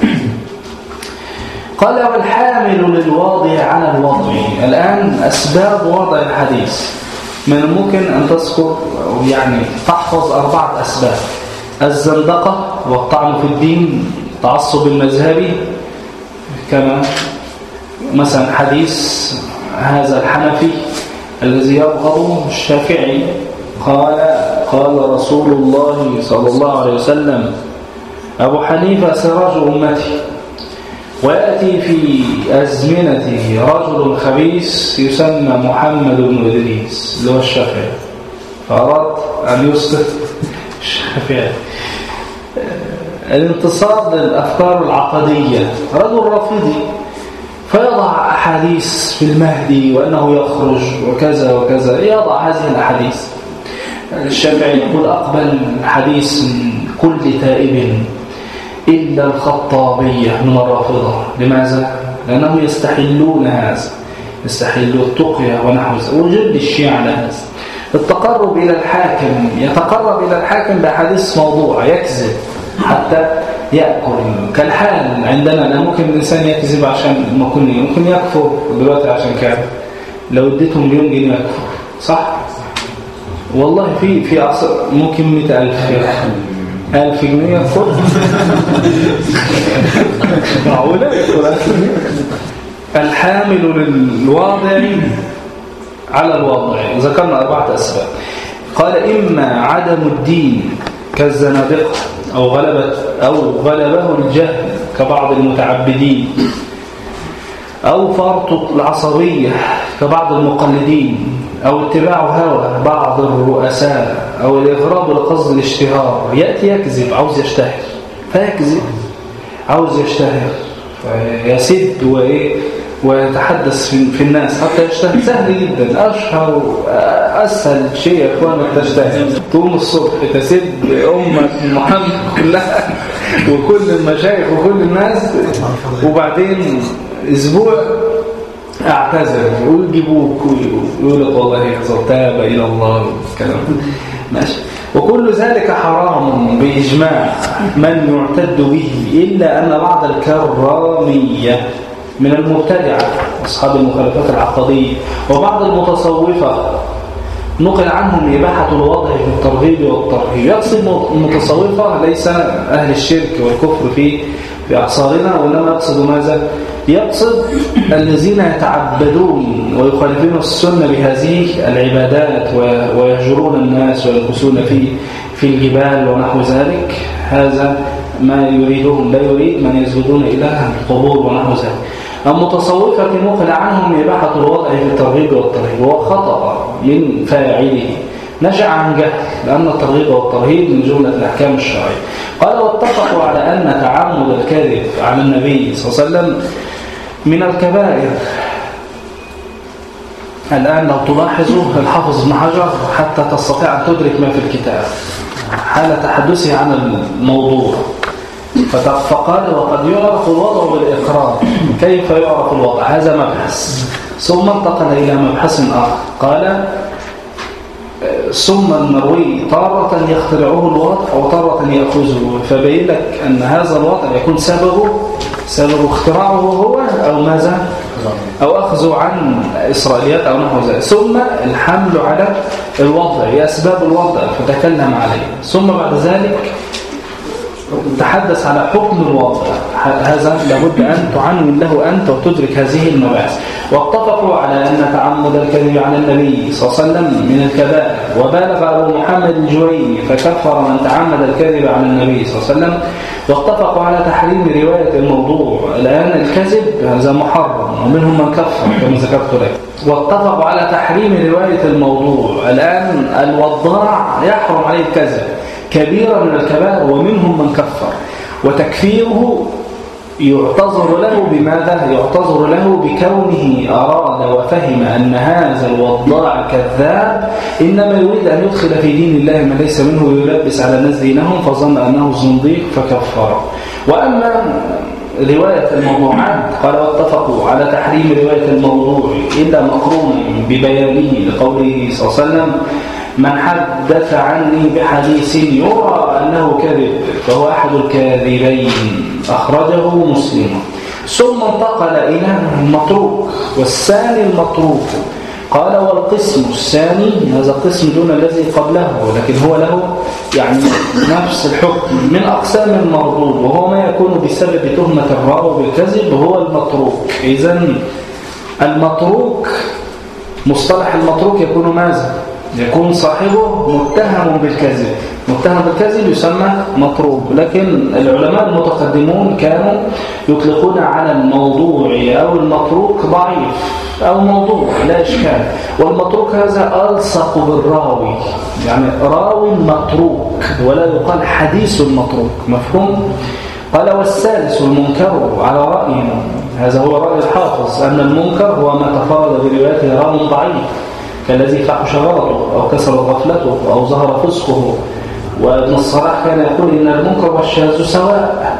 قال والحامل للواضع على الوضع. الآن أسباب وضع الحديث من الممكن أن تذكر يعني تحفظ أربعة أسباب: الزندقة والطعن في الدين، تعصب المذهبي، كما مثلا حديث هذا الحنفي الذي يبغض الشافعي قال قال رسول الله صلى الله عليه وسلم أبو حنيفة سراج أمتي. ويأتي في أزمنته رجل خبيث يسمى محمد بن إدريس اللي هو الشافعي، فأراد أن يسقط الشافعي. الانتصار للأفكار العقدية، رجل رافضي فيضع أحاديث في المهدي وأنه يخرج وكذا وكذا، يضع هذه الأحاديث. الشافعي يقول أقبل حديث كل تائب إلا الخطابية من الرافضة. لماذا؟ لأنهم يستحلون هذا، يستحلون التقية ونحو ذلك. وجد الشيعة على هذا. التقرب إلى الحاكم، يتقرب إلى الحاكم بحديث موضوع، يكذب حتى يأكل. كالحال عندنا، لا ممكن الإنسان يكذب عشان ممكن ممكن يكفر دلوقتي عشان كده لو اديته مليون جنيه يكفر، صح؟ والله في في عصر ممكن مئة ألف ألف جنيه يكفر. معقولة يكفر ألف جنيه؟ الحامل للواضع على الوضع. ذكرنا أربعة أسباب. قال إما عدم الدين كالزنادقة، أو غلبت أو غلبه الجهل كبعض المتعبدين، أو فرط العصبية كبعض المقلدين، أو اتباع هوى بعض الرؤساء، أو الإغراب لقصد الاشتهار. يأتي يكذب، عاوز يشتهر فيكذب، عاوز يشتهر فيسد وإيه ويتحدث في الناس حتى يشتهر. سهل جدا، أشهر أسهل شيء يا إخوان تشتهر. تقوم الصبح تسد أمة محمد كلها وكل المشايخ وكل الناس، وبعدين أسبوع اعتذر ويجيبوك ويقول لك والله تاب إلى الله والكلام ماشي. وكل ذلك حرام بإجماع من يعتد به، إلا أن بعض الكرامية من المبتدعة أصحاب المخالفات العقدية وبعض المتصوفة نقل عنهم إباحة الوضع في الترغيب والترهيب. يقصد المتصوفة ليس أهل الشرك والكفر في في أعصارنا، وإنما يقصد ماذا؟ يقصد الذين يتعبدون ويخالفون السنة بهذه العبادات ويهجرون الناس ويلبسون في في الجبال ونحو ذلك. هذا ما يريدهم، لا يريد من يسجدون إلى القبور ونحو ذلك. المتصوفة نقل عنهم إباحة الوضع في الترغيب والترهيب، وهو خطأ من فاعله نشأ عن جهل، لأن الترغيب والترهيب من جملة الأحكام الشرعية. قال واتفقوا على أن تعمد الكذب على النبي صلى الله عليه وسلم من الكبائر. الآن لو تلاحظوا الحافظ ابن حجر حتى تستطيع أن تدرك ما في الكتاب حال تحدثه عن الموضوع، فقال وقد يعرف الوضع بالإقرار. كيف يعرف الوضع؟ هذا مبحث. ثم انتقل إلى مبحث آخر، قال ثم المروي تارة يخترعه الوضع وتارة يأخذه، فبين لك أن هذا الوضع يكون سببه سبب اختراعه هو أو ماذا أو أخذه عن إسرائيليات أو نحو ذلك. ثم الحمل على الوضع أسباب الوضع فتكلم عليه، ثم بعد ذلك تحدث على حكم الوضع. هذا لابد أن تعنون له أنت وتدرك هذه المباحث. واتفقوا على أن تعمد الكذب على النبي صلى الله عليه وسلم من الكبائر، وبالغ أبو محمد الجويني فكفر من تعمد الكذب على النبي صلى الله عليه وسلم. واتفقوا على تحريم رواية الموضوع. الآن الكذب هذا محرم ومنهم من كفر كما ذكرت لك. واتفقوا على تحريم رواية الموضوع. الآن الوضاع يحرم عليه الكذب، كبيرة من الكبائر ومنهم من كفر. وتكفيره يعتذر له بماذا؟ يعتذر له بكونه أراد وفهم أن هذا الوضاع كذاب إنما يريد أن يدخل في دين الله ما ليس منه ويلبس على الناس دينهم، فظن أنه زنديق فكفره. وأما رواية الموضوعات قال واتفقوا على تحريم رواية الموضوع إلا مقرونا ببيانه لقوله صلى الله عليه وسلم من حدث عني بحديث يرى أنه كذب فهو أحد الكاذبين، أخرجه مسلم. ثم انتقل إلى المتروك والثاني المتروك. قال والقسم الثاني هذا القسم دون الذي قبله، لكن هو له يعني نفس الحكم من أقسام المردود، وهو ما يكون بسبب تهمة الراوي بالكذب هو المتروك. إذن المتروك مصطلح المتروك يكون ماذا؟ يكون صاحبه متهم بالكذب. متهم بالكذب يسمى متروك. لكن العلماء المتقدمون كانوا يطلقون على الموضوع أو المتروك ضعيف أو موضوع لا إشكال، والمتروك هذا ألصق بالراوي، يعني راوي متروك ولا يقال حديث المتروك. مفهوم؟ قال والثالث المنكر على رأي، هذا هو رأي الحافظ، أن المنكر هو ما تفرد بروايته راوي ضعيف كالذي فحش غلطه أو كسر غفلته أو ظهر فسقه. وابن الصلاح كان يقول إن المنكر والشاذ سواء،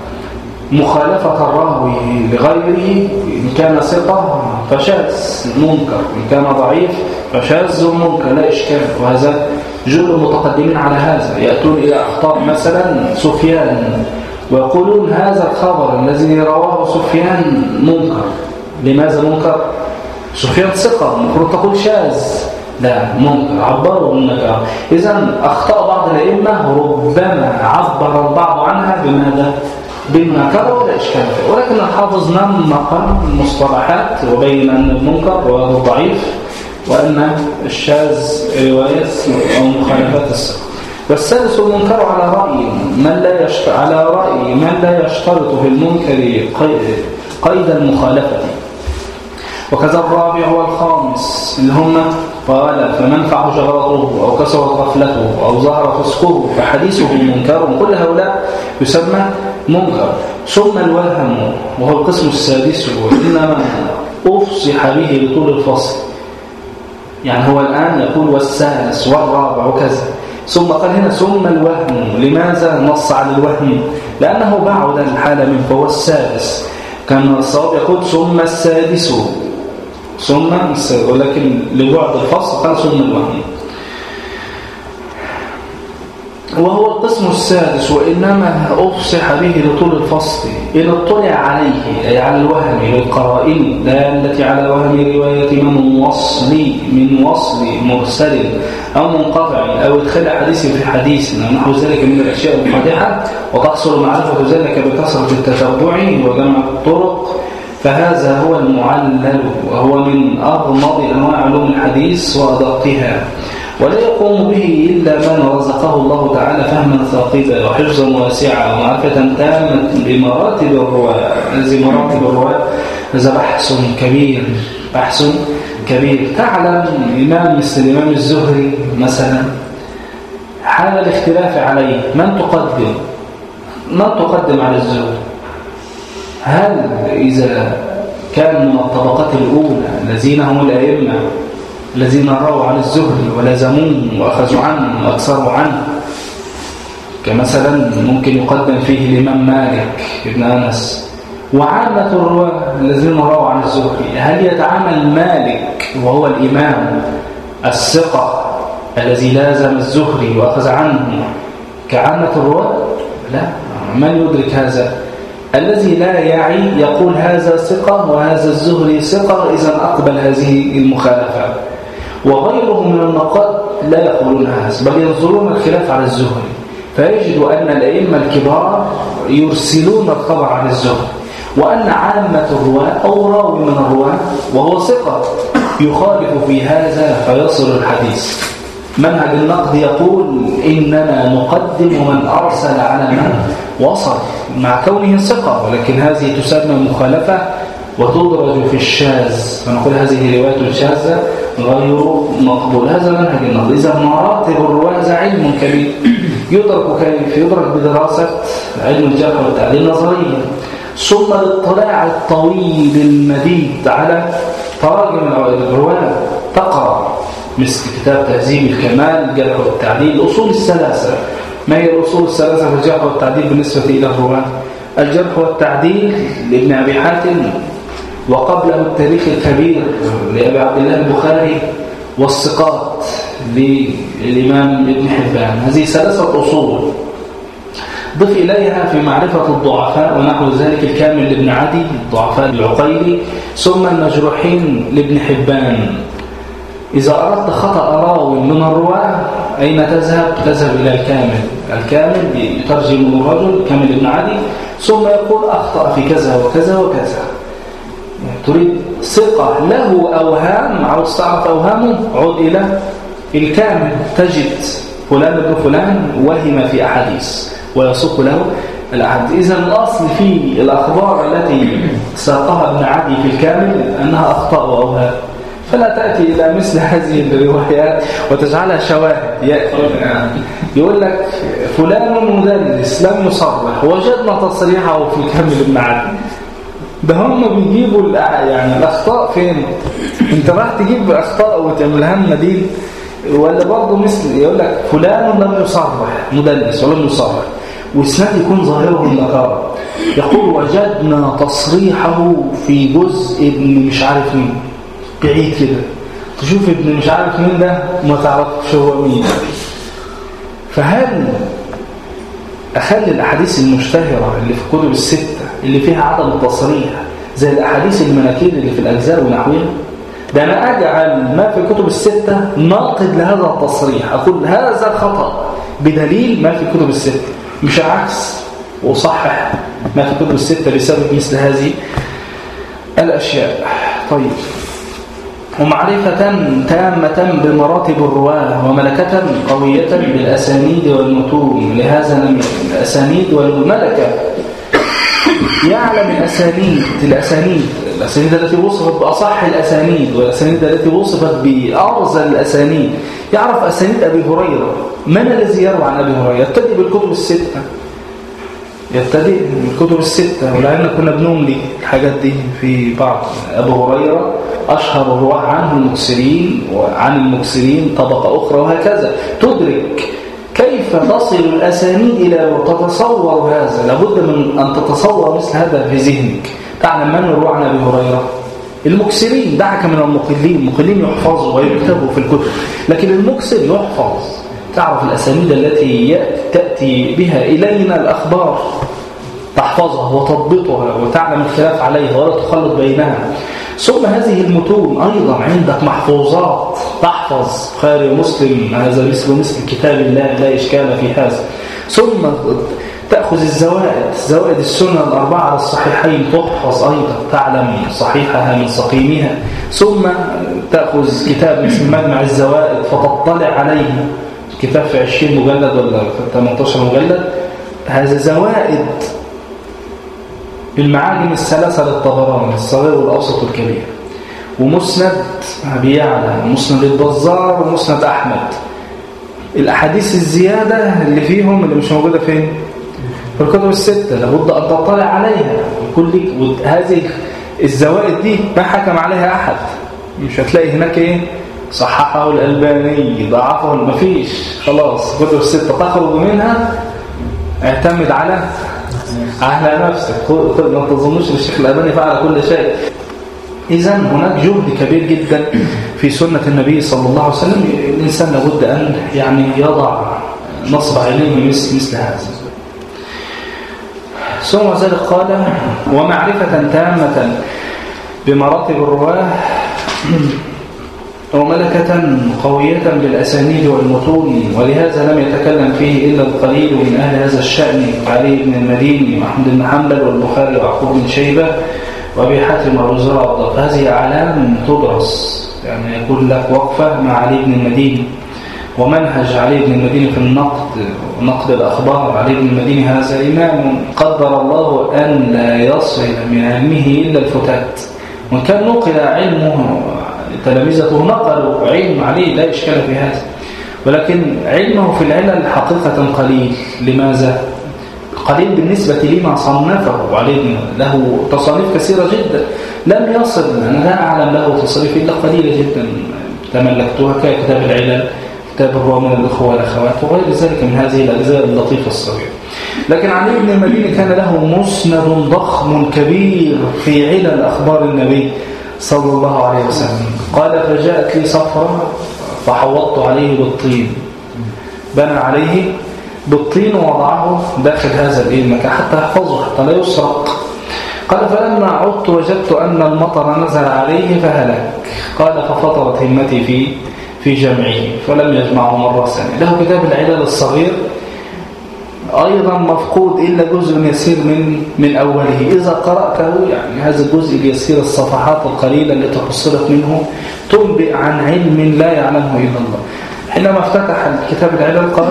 مخالفة الراوي لغيره إن كان ثقة فشاذ منكر، إن كان ضعيف فشاذ منكر لا إشكال. وهذا جل المتقدمين على هذا، يأتون إلى أخطاء مثلا سفيان ويقولون هذا الخبر الذي رواه سفيان منكر. لماذا منكر؟ سفيان ثقة، المفروض تقول شاذ، لا منكر، عبروا بالنكر. إذن أخطاء بعض الأئمة ربما عبر البعض عنها بماذا؟ بالنكر ولا إشكال فيه. ولكن الحافظ نمق المصطلحات وبين أن المنكر رواه ضعيف وأن الشاذ رواية أو مخالفات الثقة. والثالث المنكر على رأي من لا يشترط على رأي من لا يشترط في المنكر قيد المخالفة. وكذا الرابع والخامس اللي هم قال فمن فحش غلطه أو كسرت غفلته أو ظهر فسقه فحديثه منكر. كل هؤلاء يسمى منكر. ثم الوهم وهو القسم السادس، وإنما أفصح به لطول الفصل، يعني هو الآن يقول والثالث والرابع وكذا، ثم قال هنا ثم الوهم. لماذا نص على الوهم؟ لأنه بعد الحالة منه، فهو السادس. كان الصواب يقول ثم السادس ثم السادس، ولكن لبعد الفصل قال ثم الوهم. وهو القسم السادس، وإنما أفصح به لطول الفصل إن اطلع عليه أي على الوهم للقرائن دالة على وهم رواية من وصل من وصل مرسل أو منقطع أو إدخال حديث في حديث أو نحو ذلك من الأشياء القادحة، وتحصل معرفة ذلك بكثرة التتبع وجمع الطرق، فهذا هو المعلل، وهو من أغمض أنواع علوم الحديث وأدقها، ولا يقوم به إلا من رزقه الله تعالى فهما ثاقبا وحفظا واسعا ومعرفة تامة بمراتب الرواة. هذه مراتب الرواة هذا بحث كبير، بحث كبير. تعلم الإمام مثل الإمام الزهري مثلا حال الاختلاف عليه، من تقدم من تقدم على الزهري؟ هل إذا كان من الطبقات الأولى الذين هم الأئمة الذين رووا عن الزهري ولازموه وأخذوا عنه وأكثروا عنه، كمثلا ممكن يقدم فيه الإمام مالك ابن أنس وعامة الرواة الذين رووا عن الزهري، هل يتعامل مالك وهو الإمام الثقة الذي لازم الزهري وأخذ عنه كعامة الرواة؟ لا. من يدرك هذا؟ الذي لا يعي يقول هذا ثقة وهذا الزهري ثقة، إذا أقبل هذه المخالفة. وغيره من النقاد لا يقولون هذا، بل ينظرون الخلاف على الزهري، فيجد أن الأئمة الكبار يرسلون الخبر عن الزهري، وأن عامة الرواة أو راوي من الرواة وهو ثقة يخالف في هذا فيصل الحديث. منهج النقد يقول إننا نقدم من أرسل على من وصل مع كونه ثقة، ولكن هذه تسمى مخالفة وتدرج في الشاذ، فنقول هذه رواية شاذة غير مقبول. هذا منهج النقد. إذا مراتب الرواة هذا علم كبير يدرك كيف؟ يدرك بدراسة علم الجرح والتعديل نظريا، ثم الاطلاع الطويل المديد على تراجم الرواة، تقرأ مثل كتاب تهذيب الكمال، الجرح والتعديل، الأصول الثلاثة. ما هي الأصول الثلاثة في الجرح والتعديل بالنسبة إلى الرواة؟ الجرح والتعديل لابن أبي حاتم، وقبله التاريخ الكبير لأبي عبد الله البخاري، والثقات للإمام ابن حبان. هذه ثلاثة أصول. ضف إليها في معرفة الضعفاء ونحو ذلك الكامل لابن عدي، الضعفاء العقيلي، ثم المجروحين لابن حبان. إذا أردت خطأ راو من الرواة أين تذهب؟ تذهب إلى الكامل. الكامل يترجم الرجل كامل ابن عدي، ثم يقول أخطأ في كذا وكذا وكذا. تريد ثقة له أوهام، عاوز تعرف أوهامه، عود إلى الكامل تجد فلان ابن فلان وهم في أحاديث ويسوق له الأحاديث. إذا الأصل في الأخبار التي ساقها ابن عدي في الكامل أنها أخطاء وأوهام، فلا تأتي إلى مثل هذه الروايات وتجعلها شواهد. يقول لك فلان مدلس لم يصرح وجدنا تصريحه في كامل ابن عدي. ده هم بيجيبوا يعني الأخطاء فين؟ انت راح تجيب أخطاء وتعملها لنا دي، ولا برضه مثل يقول لك فلان لم يصرح مدلس ولم يصرح، وإسناد يكون ظاهره النكارة. يقول وجدنا تصريحه في جزء ابن مش عارف مين، بعيد كده تشوف ابن مش عارف مين ده ما تعرفش هو مين. فهل أخلي الأحاديث المشتهرة اللي في الكتب الستة اللي فيها عدم التصريح زي الأحاديث المناكير اللي في الأجزاء ونحوها؟ ده أنا أجعل ما في الكتب الستة ناقد لهذا التصريح، أقول هذا خطأ بدليل ما في الكتب الستة، مش عكس وصحح ما في الكتب الستة بسبب مثل هذه الأشياء. طيب، ومعرفة تامة بمراتب الرواة، وملكة قوية بالأسانيد والمتون. لهذا الأسانيد والملكة يعلم الأسانيد الأسانيد الأسانيد التي وصفت بأصح الأسانيد، والأسانيد التي وصفت بأرذل الأسانيد. يعرف أسانيد أبي هريرة، من الذي يروى عن أبي هريرة؟ يبتدئ بالكتب الستة يبتدئ بالكتب الستة ولعلنا كنا بنملي الحاجات دي في بعض. أبو هريرة أشهر الرواة عنه المكسرين، وعن المكسرين طبقة أخرى، وهكذا. تدرك كيف تصل الأسانيد إلى وتتصور هذا. لابد من أن تتصور مثل هذا في ذهنك. تعلم من يروى عن أبي هريرة؟ المكسرين. دعك من المقلين، المقلين يحفظوا ويكتبوا في الكتب، لكن المكسر يحفظ. تعرف الأسانيد التي تأتي بها إلينا الأخبار تحفظها وتضبطها وتعلم الخلاف عليها ولا تخلط بينها. ثم هذه المتون أيضا عندك محفوظات تحفظ بخاري ومسلم، هذا مثل مثل كتاب الله لا إشكال في هذا. ثم تأخذ الزوائد، زوائد السنن الأربعة على الصحيحين تحفظ أيضا، تعلم صحيحها من سقيمها. ثم تأخذ كتاب مثل مجمع الزوائد فتطلع عليه، كتاب في عشرين مجلد ولا في ثمانية عشر مجلد، هذا زوائد المعاجم الثلاثة للطبراني الصغير والأوسط والكبير، ومسند أبي يعلى، ومسند البزار، ومسند أحمد. الأحاديث الزيادة اللي فيهم اللي مش موجودة فين؟ في الكتب الستة، لابد أن تطلع عليها. كل هذه الزوائد دي ما حكم عليها أحد، مش هتلاقي هناك إيه صححه الألباني ضعفه، مفيش، خلاص الكتب الستة تخرج منها، اعتمد على على نفسك، ما تظنوش الشيخ الألباني فعل كل شيء. إذن هناك جهد كبير جدا في سنة النبي صلى الله عليه وسلم، الإنسان لابد أن يعني يضع نصب عينيه مثل مثل هذا. ثم ذلك قال: ومعرفة تامة بمراتب الرواه وملكة قوية بالأسانيد والمتون، ولهذا لم يتكلم فيه إلا القليل من أهل هذا الشأن، علي بن المديني وأحمد بن حنبل والبخاري ويعقوب بن شيبة وأبي حاتم وأبو زرع. فهذه أعلام تدرس، يعني يكون لك وقفة مع علي بن المديني ومنهج علي بن المديني في النقد ونقد الأخبار. علي بن المديني هذا إمام قدر الله أن لا يصل من علمه إلا الفتات، وإن كان نقل علمه تلاميذته نقلوا علم عليه لا إشكال في هذا، ولكن علمه في العلل حقيقة قليل. لماذا؟ قليل بالنسبة لما صنفه عليه، له تصانيف كثيرة جدا لم يصل، أنا لا أعلم له تصريف إلا قليلة جدا تملكتها، ككتاب العلل، كتاب الرواة من الأخوة والأخوات وغير ذلك من هذه الأجزاء اللطيفة الصغيرة. لكن علي بن المديني كان له مسند ضخم كبير في علل أخبار النبي صلى الله عليه وسلم. قال: فجاءت لي صفرة فحوضت عليه بالطين، بنى عليه بالطين ووضعه داخل هذا المكان حتى يحفظه حتى لا يسرق. قال: فلما عدت وجدت أن المطر نزل عليه فهلك. قال: ففطرت همتي في في جمعه فلم يجمعه مرة ثانية. له كتاب العلل الصغير أيضا مفقود إلا جزء يسير من من أوله، إذا قرأته يعني هذا الجزء اليسير الصفحات القليلة التي حصلت منه تنبئ عن علم لا يعلمه إلا الله. حينما افتتح كتاب العلل قال: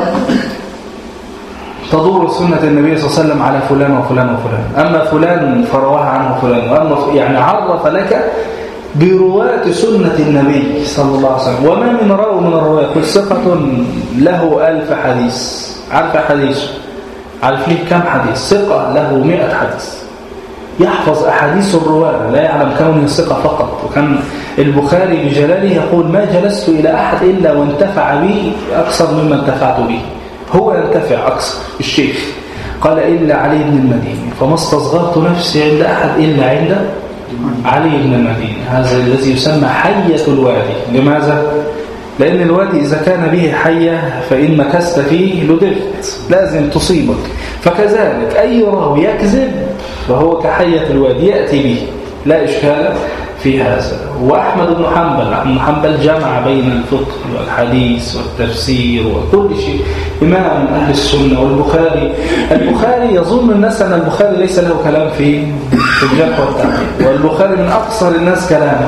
تدور سنة النبي صلى الله عليه وسلم على فلان وفلان وفلان، أما فلان فرواها عنه فلان، وأما يعني عرف لك برواة سنة النبي صلى الله عليه وسلم. وما من راو من الرواة كل ثقة له ألف حديث، عارف حديث عارف ليه كم حديث؟ ثقة له مئة حديث، يحفظ أحاديث الرواة لا يعلم كونه ثقة فقط. وكان البخاري بجلاله يقول: ما جلست إلى أحد إلا وانتفع بي أكثر مما انتفعت به، هو ينتفع أكثر الشيخ. قال: إلا علي بن المديني، فما استصغرت نفسي عند أحد إلا عند علي بن المديني، هذا الذي يسمى حية الوادي. لماذا؟ لأن الوادي إذا كان به حية فإن مكست فيه لدغت، لازم تصيبك. فكذلك أي راوي يكذب فهو كحية الوادي يأتي به، لا إشكال في هذا. وأحمد بن حنبل بن حنبل جمع بين الفقه والحديث والتفسير وكل شيء، إمام أهل السنة. والبخاري البخاري يظن الناس أن البخاري ليس له كلام في في الجرح والتعديل، والبخاري من أكثر الناس كلاما،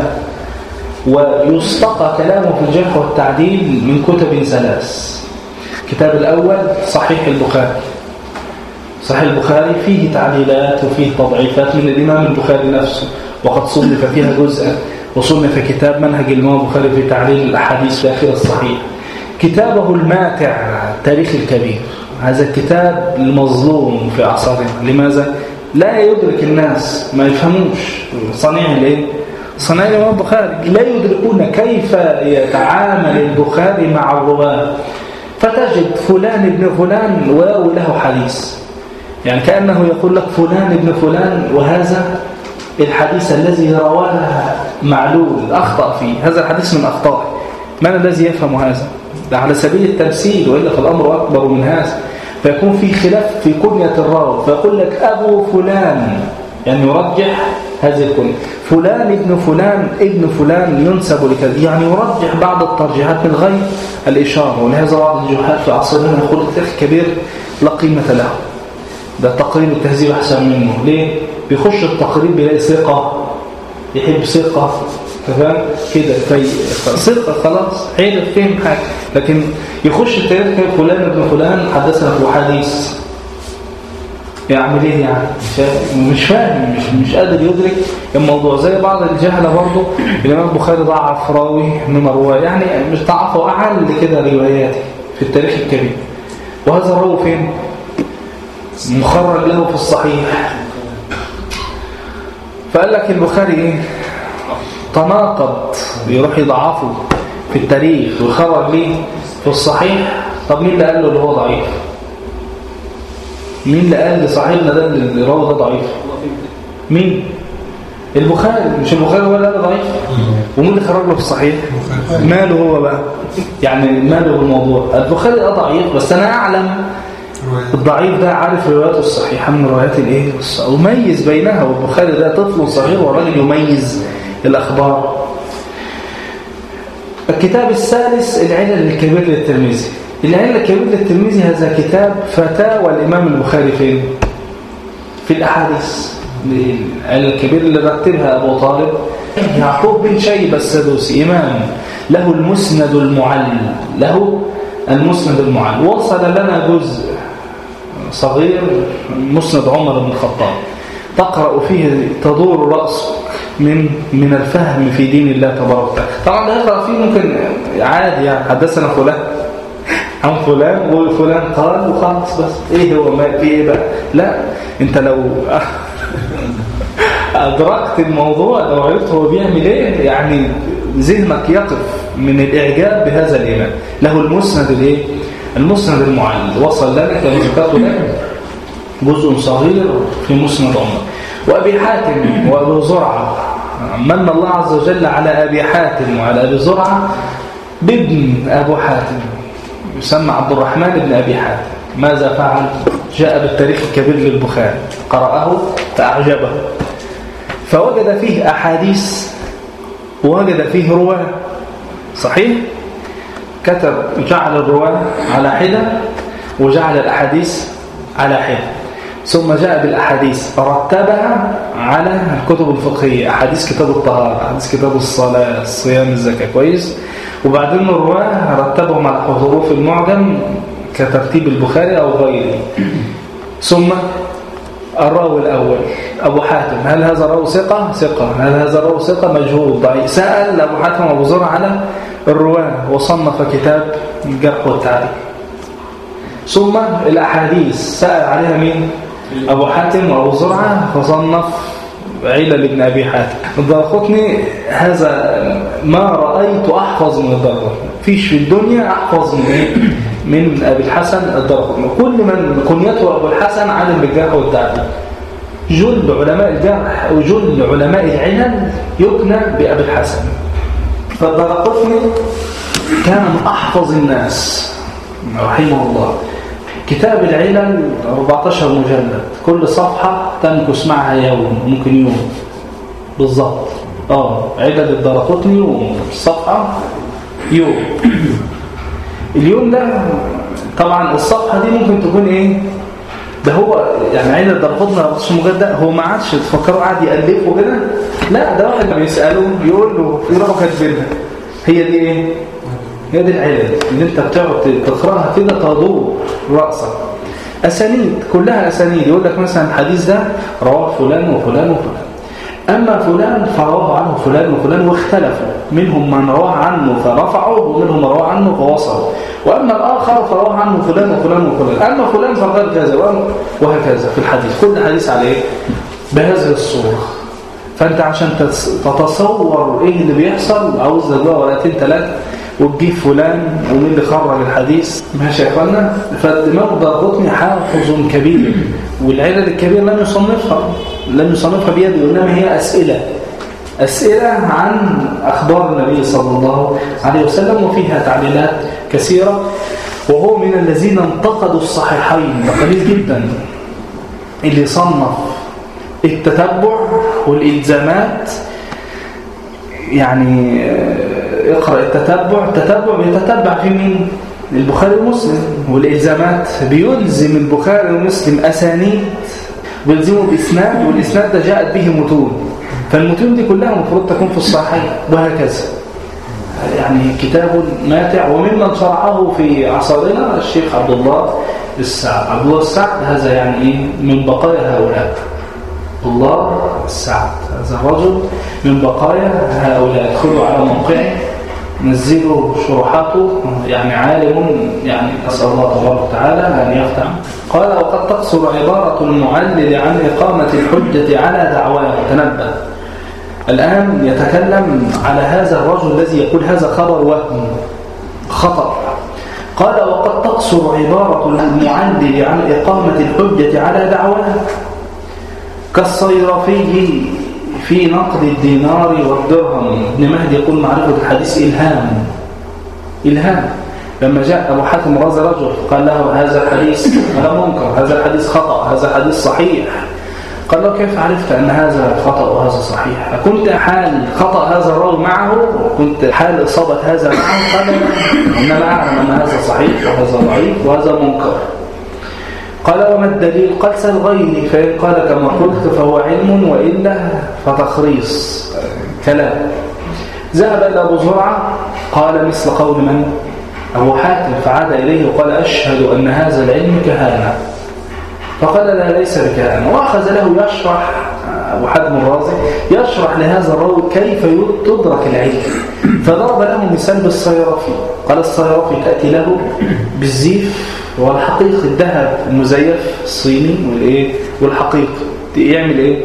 ويستقى كلامه في الجرح والتعديل من كتب ثلاث. الكتاب الأول صحيح البخاري، صحيح البخاري فيه تعديلات وفيه تضعيفات من الإمام البخاري نفسه، وقد صنف فيها جزءا، وصنف كتاب منهج الإمام البخاري في تعليل الأحاديث داخل الصحيح. كتابه الماتع تاريخ الكبير، هذا الكتاب المظلوم في عصرنا. لماذا؟ لا يدرك الناس، ما يفهموش صنيع الايه؟ صنيع الإمام البخاري، لا يدركون كيف يتعامل البخاري مع الرواة. فتجد فلان ابن فلان وله حديث، يعني كأنه يقول لك فلان ابن فلان، وهذا الحديث الذي رواه معلول أخطأ فيه، هذا الحديث من أخطائه. من الذي يفهم هذا؟ ده على سبيل التمثيل، وإلا فالأمر أكبر من هذا. فيكون في خلاف في كنية الراوي، فيقول لك أبو فلان، يعني يرجح هذه الكنية، فلان ابن فلان ابن فلان ينسب لكذا، يعني يرجح بعض الترجيحات من غير الإشارة. ولهذا بعض الجهات في عصرنا يقول التاريخ كبير لا قيمة له، ده تقريب التهذيب أحسن منه. ليه؟ بيخش التقريب بيلاقي ثقة، يحب ثقة، تمام كده، في ثقة خلاص عرف فهم حاجة. لكن يخش التاريخ فلان ابن فلان حدثنا في حديث، يعمل ايه يعني؟ مش فاهم، مش مش قادر يدرك الموضوع. زي بعض الجهلة برضه الإمام البخاري ضعف راوي من الرواية، يعني مش ضعفه، أعل كده رواياته في التاريخ الكبير، وهذا الراوي فين؟ مخرج له في الصحيح. فقال لك البخاري ايه؟ تناقض، يروح يضعفه في التاريخ ويخرج ليه في الصحيح. طب مين اللي قال له اللي هو ضعيف؟ مين اللي قال لصاحبنا ده اللي الراوي ده ضعيف؟ مين؟ البخاري. مش البخاري هو اللي قال ضعيف؟ ومين اللي خرج له في الصحيح؟ ماله هو بقى؟ يعني ماله الموضوع؟ البخاري ده ضعيف، بس انا اعلم الضعيف ده عارف رواياته الصحيحه من روايات الايه، وميز بينها. والبخاري ده طفل صغير وراجل يميز الاخبار. الكتاب الثالث العلل الكبير للترمذي. العلل الكبير للترمذي هذا كتاب فتاوى الامام البخاري فين؟ في الاحاديث. العلل الكبير اللي رتبها ابو طالب يعقوب بن شيبة السدوسي، امام له المسند المعل، له المسند المعل. وصل لنا جزء صغير مسند عمر بن الخطاب تقرأ فيه تدور رأسك من من الفهم في دين الله تبارك وتعالى. طبعا ده يقرأ فيه ممكن عادي، يعني حدثنا فلان عن فلان وفلان قال وخلاص، بس ايه هو ما في ايه بقى؟ لا، انت لو أدركت الموضوع، لو عرفت هو بيعمل ايه، يعني ذهنك يقف من الإعجاب بهذا الإمام. له المسند الايه؟ المسند المعلل. وصل لنا كما ذكرت لك جزء صغير في مسند عمر. وأبي حاتم وأبي زرعة، من الله عز وجل على أبي حاتم وعلى أبي زرعة بابن أبو حاتم، يسمى عبد الرحمن بن أبي حاتم. ماذا فعل؟ جاء بالتاريخ الكبير للبخاري، قرأه فأعجبه، فوجد فيه أحاديث ووجد فيه رواه صحيح. كتب جعل الرواه على حدة وجعل الأحاديث على حدة، ثم جاء بالأحاديث رتبها على الكتب الفقهية، أحاديث كتاب الطهارة، أحاديث كتاب الصلاة، الصيام، الزكاة، كويس. وبعدين الرواه رتبهم على حروف المعجم كترتيب البخاري أو غيره. ثم الراوي الأول أبو حاتم، هل هذا راوي ثقة؟ ثقة. هل هذا راوي ثقة؟ مجهول، ضعيف. سأل أبو حاتم أبو زرع على الرواه وصنف كتاب الجرح والتعديل. ثم الأحاديث سأل عليها مين؟ أبو حاتم وأبو زرعة، فصنف علل ابن أبي حاتم. الدارقطني هذا ما رأيت أحفظ من الدارقطني، فيش في الدنيا أحفظ من إيه؟ من أبي الحسن الدارقطني. كل من كنيته أبو الحسن عالم بالجرح والتعديل. جل علماء الجرح وجل علماء العلل يكنى بأبي الحسن. فالدارقطني كان من أحفظ الناس رحمه الله. كتاب العلل أربعة عشر مجلد، كل صفحة تمكث معها يوم، ممكن يوم بالضبط. اه علل الدارقطني يوم، الصفحة يوم. اليوم ده طبعا الصفحة دي ممكن تكون ايه؟ ده هو يعني علل الدارقطني أربعة عشر مجلد ده هو ما عادش تفكروا قاعد يألفه كده، لا ده واحد بيسأله يقول له يروحوا كاتبينها. هي دي ايه؟ هي دي العلل اللي انت بتقعد تقراها كده تدور رأسك. أسانيد كلها أسانيد، يقول لك مثلا الحديث ده رواه فلان وفلان وفلان، أما فلان فرواه عنه فلان وفلان واختلفوا، منهم من رواه عنه فرفعه ومنهم من رواه عنه فوصله، وأما الآخر فرواه عنه فلان وفلان وفلان، أما فلان فقال كذا وهكذا في الحديث. كل حديث عليه بهذه الصورة. فأنت عشان تتصور إيه اللي بيحصل عاوز لك ورقتين ثلاثة وتجيب فلان ومين اللي خرج الحديث. ماشي يا اخوانا. فالإمام الدارقطني حافظ كبير، والعلل الكبير لم يصنفها لم يصنفها بيده، إنما هي أسئلة أسئلة عن أخبار النبي صلى الله عليه وسلم، وفيها تعليلات كثيرة. وهو من الذين انتقدوا الصحيحين، قليل جدا اللي صنف التتبع والإلزامات. يعني اقرأ التتبع، التتبع بيتتبع في مين؟ البخاري ومسلم. والإلزامات بيلزم البخاري ومسلم أسانيد ويلزمه بإسناد، والإسناد ده جاءت به متون، فالمتون دي كلها المفروض تكون في الصحيح، وهكذا. يعني كتاب ماتع. وممن شرحه في عصرنا الشيخ عبد الله السعد. عبد الله السعد هذا يعني إيه؟ من بقايا هؤلاء. عبد الله السعد هذا الرجل من بقايا هؤلاء. ادخلوا على موقعه نزلوا شروحاته، يعني عالم، يعني أسأل الله تبارك وتعالى أن يفتح. قال: وقد تقصر عبارة المعلل عن إقامة الحجة على دعواه. تنبه، الآن يتكلم على هذا الرجل الذي يقول هذا خبر وهم خطأ. قال: وقد تقصر عبارة المعلل عن إقامة الحجة على دعواه كالصيرفي في نقد الدينار والدرهم. ابن مهدي يقول: معرفة الحديث إلهام. إلهام. لما جاء أبو حاتم الرازي رجل قال له: هذا الحديث هذا منكر، هذا الحديث خطأ، هذا الحديث صحيح. قال له: كيف عرفت أن هذا خطأ وهذا صحيح؟ كنت حال خطأ هذا الراوي معه؟ كنت حال إصابة هذا معه؟ قال: إنما أعلم أن هذا صحيح وهذا ضعيف وهذا منكر. قال: وما الدليل؟ قال: سل غيري فإن قال كما قلت فهو علم، وإلا فتخريص كلام. ذهب إلى أبو زرعة قال مثل قول من؟ أبو حاتم. فعاد إليه وقال: أشهد أن هذا العلم كهانة. فقال: لا، ليس بكهانة. وأخذ له يشرح أبو حاتم الرازي يشرح لهذا الراوي كيف تدرك العلم. فضرب له مثال بالصيرفي. قال: الصيرفي تأتي له بالزيف والحقيق، الذهب المزيف الصيني والايه والحقيق، يعمل ايه؟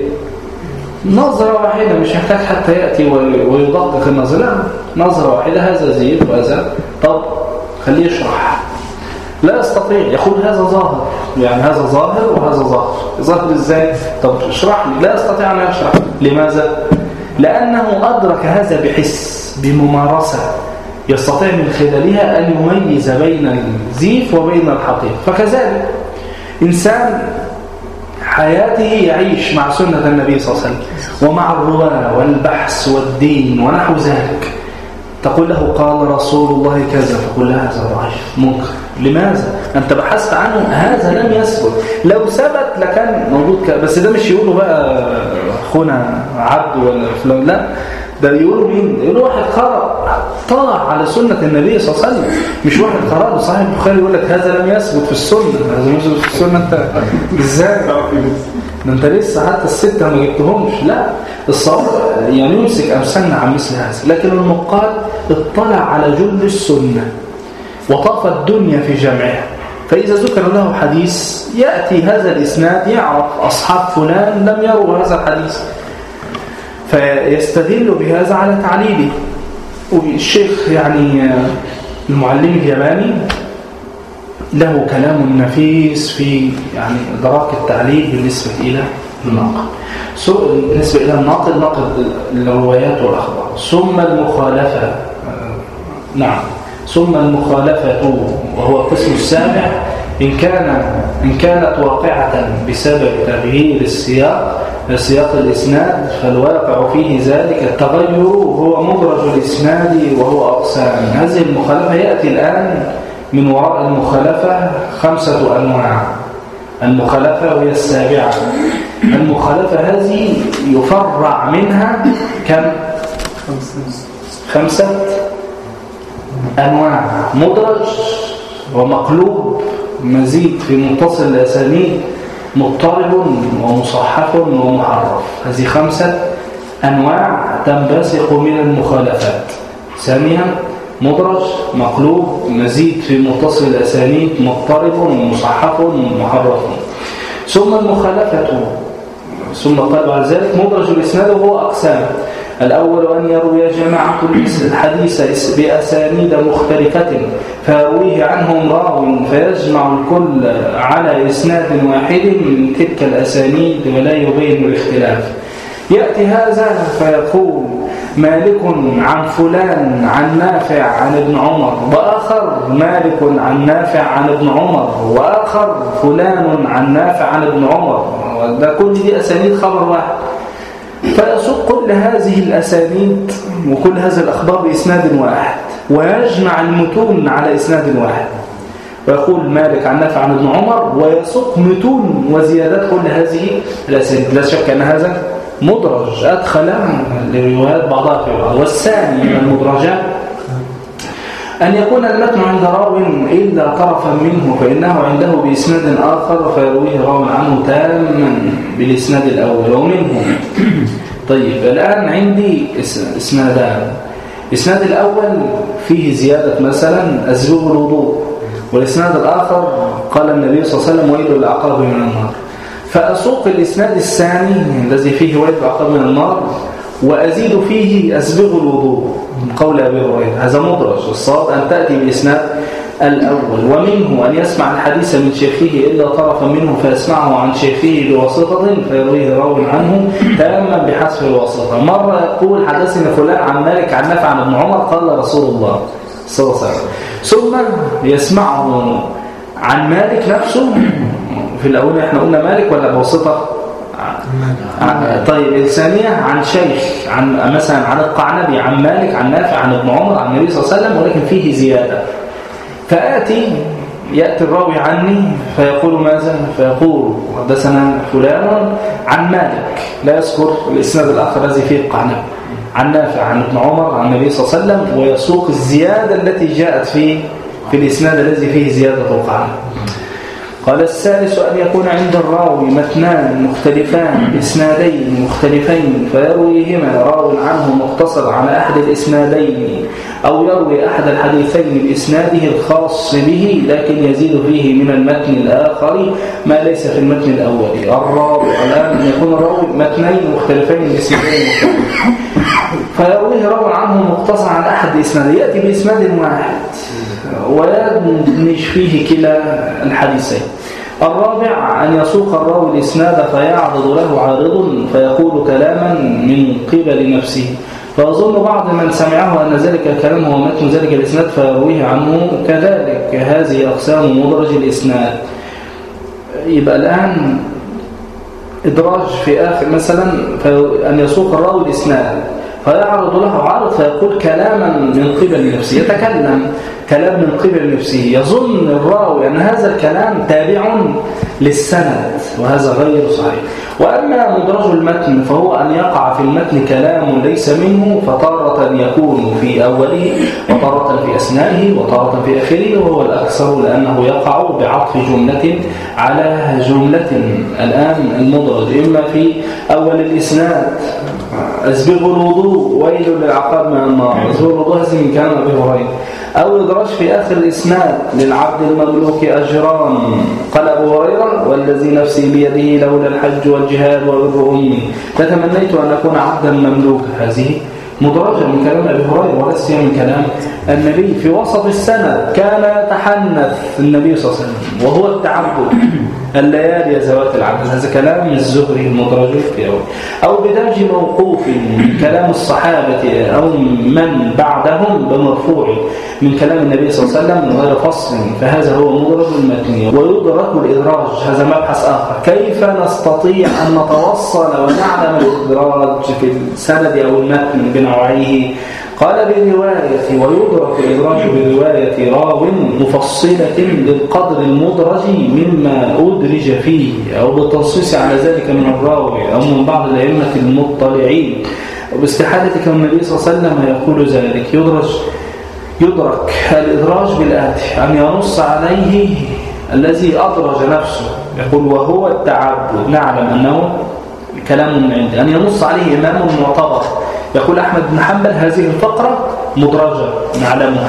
نظرة واحدة، مش يحتاج حتى يأتي ويدقق النظر، لا، نظرة واحدة، هذا زيف وهذا. طب خليه يشرح. لا يستطيع، يقول هذا ظاهر، يعني هذا ظاهر وهذا ظاهر. ظاهر ازاي؟ طب اشرح لي. لا يستطيع أن يشرح. لماذا؟ لأنه أدرك هذا بحس، بممارسة، يستطيع من خلالها أن يميز بين الزيف وبين الحقيقة. فكذلك إنسان حياته يعيش مع سنة النبي صلى الله عليه وسلم ومع الرواة والبحث والدين ونحو ذلك، تقول له قال رسول الله كذا، تقول له هذا ضعيف منكر. لماذا؟ أنت بحثت عنه، هذا لم يثبت. لو ثبت لكان موجود ك... بس ده مش يقولوا بقى أخونا عبد ولا فلان، لا، ده يقولوا مين؟ يقولوا واحد قرأ طلع على سنة النبي صلى الله عليه وسلم، مش واحد قرأ صحيح البخاري يقول لك هذا لم يثبت في السنة، هذا لم يثبت في السنة. انت ازاي؟ ده انت لسه حتى الستة ما جبتهمش. لا، الصواب يعني يمسك أمثالنا عن مثل هذا. لكن النقاد اطلع على جل السنة وطاف الدنيا في جمعها، فإذا ذكر له حديث يأتي هذا الإسناد يعرف أصحاب فلان لم يروا هذا الحديث، فيستدل بهذا على تعليله. والشيخ يعني المعلم الياباني له كلام نفيس في يعني إدراك التعليل بالنسبة إلى الناقد. بالنسبة إلى الناقد، ناقد الروايات والأخبار. ثم المخالفة، نعم، ثم المخالفة وهو القسم السابع، إن كان إن كانت واقعة بسبب تغيير السياق سياق الإسناد، فالواقع فيه ذلك التغير هو مدرج الإسناد وهو أقسام. هذه المخالفة يأتي الآن من وراء المخالفة خمسة أنواع. المخالفة وهي السابعة. المخالفة هذه يفرع منها كم؟ خمسة أنواع: مدرج ومقلوب، مزيد في متصل الأسانيد، مضطرب ومصحف ومحرف. هذه خمسة أنواع تنبثق من المخالفات. ثانيا مدرج، مقلوب، مزيد في متصل الأسانيد، مضطرب، مصحف، محرف. ثم المخالفة، ثم قال بعد ذلك مدرج الإسناد وهو أقسام. الأول أن يروي جماعة الحديث بأسانيد مختلفة فيرويه عنهم راو فيجمع الكل على إسناد واحد من تلك الأسانيد ولا يبين الاختلاف. يأتي هذا فيقول مالك عن فلان عن نافع عن ابن عمر، وآخر مالك عن نافع عن ابن عمر، وآخر فلان عن نافع عن ابن عمر، ده كل دي أسانيد خبر واحد. فيسوق كل هذه الأسانيد وكل هذه الأخبار بإسناد واحد، ويجمع المتون على إسناد واحد، ويقول مالك عن نافع عن ابن عمر، ويسوق متون وزيادات كل هذه الأسانيد. لا شك أن هذا مدرج أدخل لروايات بعضها في بعض. والثاني من المدرجات أن يكون المتن عند راو إلا طرفا منه فإنه عنده بإسناد آخر فيرويه راو عنه تاما بالإسناد الأول ومنه. طيب الآن عندي إسنادان، الإسناد الأول فيه زيادة مثلا أسبغ الوضوء، والإسناد الآخر قال النبي صلى الله عليه وسلم ويل العقاب من النار، فأسوق الإسناد الثاني الذي فيه ويل العقاب من النار وأزيد فيه أسبغ الوضوء من قول أبي هريرة. هذا مدرج، الصواب أن تأتي بالإسناد الأول. ومنه أن يسمع الحديث من شيخه إلا طرفا منه فيسمعه عن شيخه بواسطة فيرويه راو عنه تاما بحذف الواسطة. مرة يقول حدثني فلان عن مالك عن نافع عن ابن عمر قال رسول الله صلى الله عليه وسلم، ثم يسمعه عن مالك نفسه. في الأول احنا قلنا مالك ولا بواسطة؟ طيب الثانية عن شيخ، عن مثلا عن القعنبي عن مالك عن نافع عن ابن عمر عن النبي صلى الله عليه وسلم، ولكن فيه زيادة. فآتي يأتي الراوي عني فيقول ماذا؟ فيقول حدثنا فلان عن مالك، لا يذكر الإسناد الآخر الذي فيه القعنبي، عن نافع عن ابن عمر عن النبي صلى الله عليه وسلم، ويسوق الزيادة التي جاءت في في الإسناد الذي فيه زيادة القعنبي. قال الثالث أن يكون عند الراوي متنان مختلفان بإسنادين مختلفين فيرويهما راو عنه مقتصر على أحد الإسنادين، أو يروي أحد الحديثين بإسناده الخاص به لكن يزيد فيه من المتن الآخر ما ليس في المتن الأول. الراوي الآن أن يكون الراوي متنين مختلفين بإسنادين مختلفين فيرويه راو عنه مقتصر على أحد الإسنادين، يأتي بإسناد واحد ويدمج فيه كلا الحديثين. الرابع أن يسوق الراوي الإسناد فيعرض له عارض فيقول كلاما من قبل نفسه فيظن بعض من سمعه أن ذلك الكلام هو متن ذلك الإسناد فيرويه عنه كذلك. هذه أقسام مدرج الإسناد. يبقى الآن إدراج في آخر مثلا أن يسوق الراوي الإسناد فيعرض له عارض فيقول كلاما من قبل نفسه، يتكلم كلام من قبل نفسه، يظن الراوي أن هذا الكلام تابع للسند، وهذا غير صحيح. وأما مدرج المتن فهو أن يقع في المتن كلام ليس منه، فتارة يكون في أوله وتارة في أثنائه وتارة في آخره، وهو الأكثر لأنه يقع بعطف جملة على جملة. الآن المدرج إما في أول الإسناد أسبغ الوضوء ويل للعقاب من النار، أسبغ الوضوء هذا من كلام أبي هريرة، أو إدراج في آخر الإسناد للعبد المملوك أجران قال أبو هريرة والذي نفسي بيده لولا الحج والجهاد وبر أمي لتمنيت أن أكون عبدا مملوكا. هذه مدرجة من كلام أبي هريرة وليس من كلام النبي. في وسط السنة كان يتحنث النبي صلى الله عليه وسلم وهو التعبد الليالي ذوات العبد، هذا كلام الزهري المدرج في أول. أو بدرج موقوف من كلام الصحابة أو من بعدهم بمرفوع من كلام النبي صلى الله عليه وسلم غير فصل، فهذا هو مدرج المتن. ويدرك الإدراج، هذا مبحث آخر، كيف نستطيع أن نتوصل ونعلم الإدراج في السند أو المتن بنوعيه؟ قال بالرواية، ويدرك الإدراج برواية راو مفصلة للقدر المدرج مما أدرج فيه، أو بالتنصيص على ذلك من الراوي أو من بعض الأئمة المطلعين، وباستحالة كون النبي صلى الله عليه وسلم يقول ذلك. يدرج يدرك الإدراج بالآتي: أن ينص عليه الذي أدرج نفسه، يقول وهو التعبد، نعلم أنه كلام من عنده، أن ينص عليه إمام معتبر، يقول أحمد بن حنبل هذه الفقرة مدرجة نعلمها.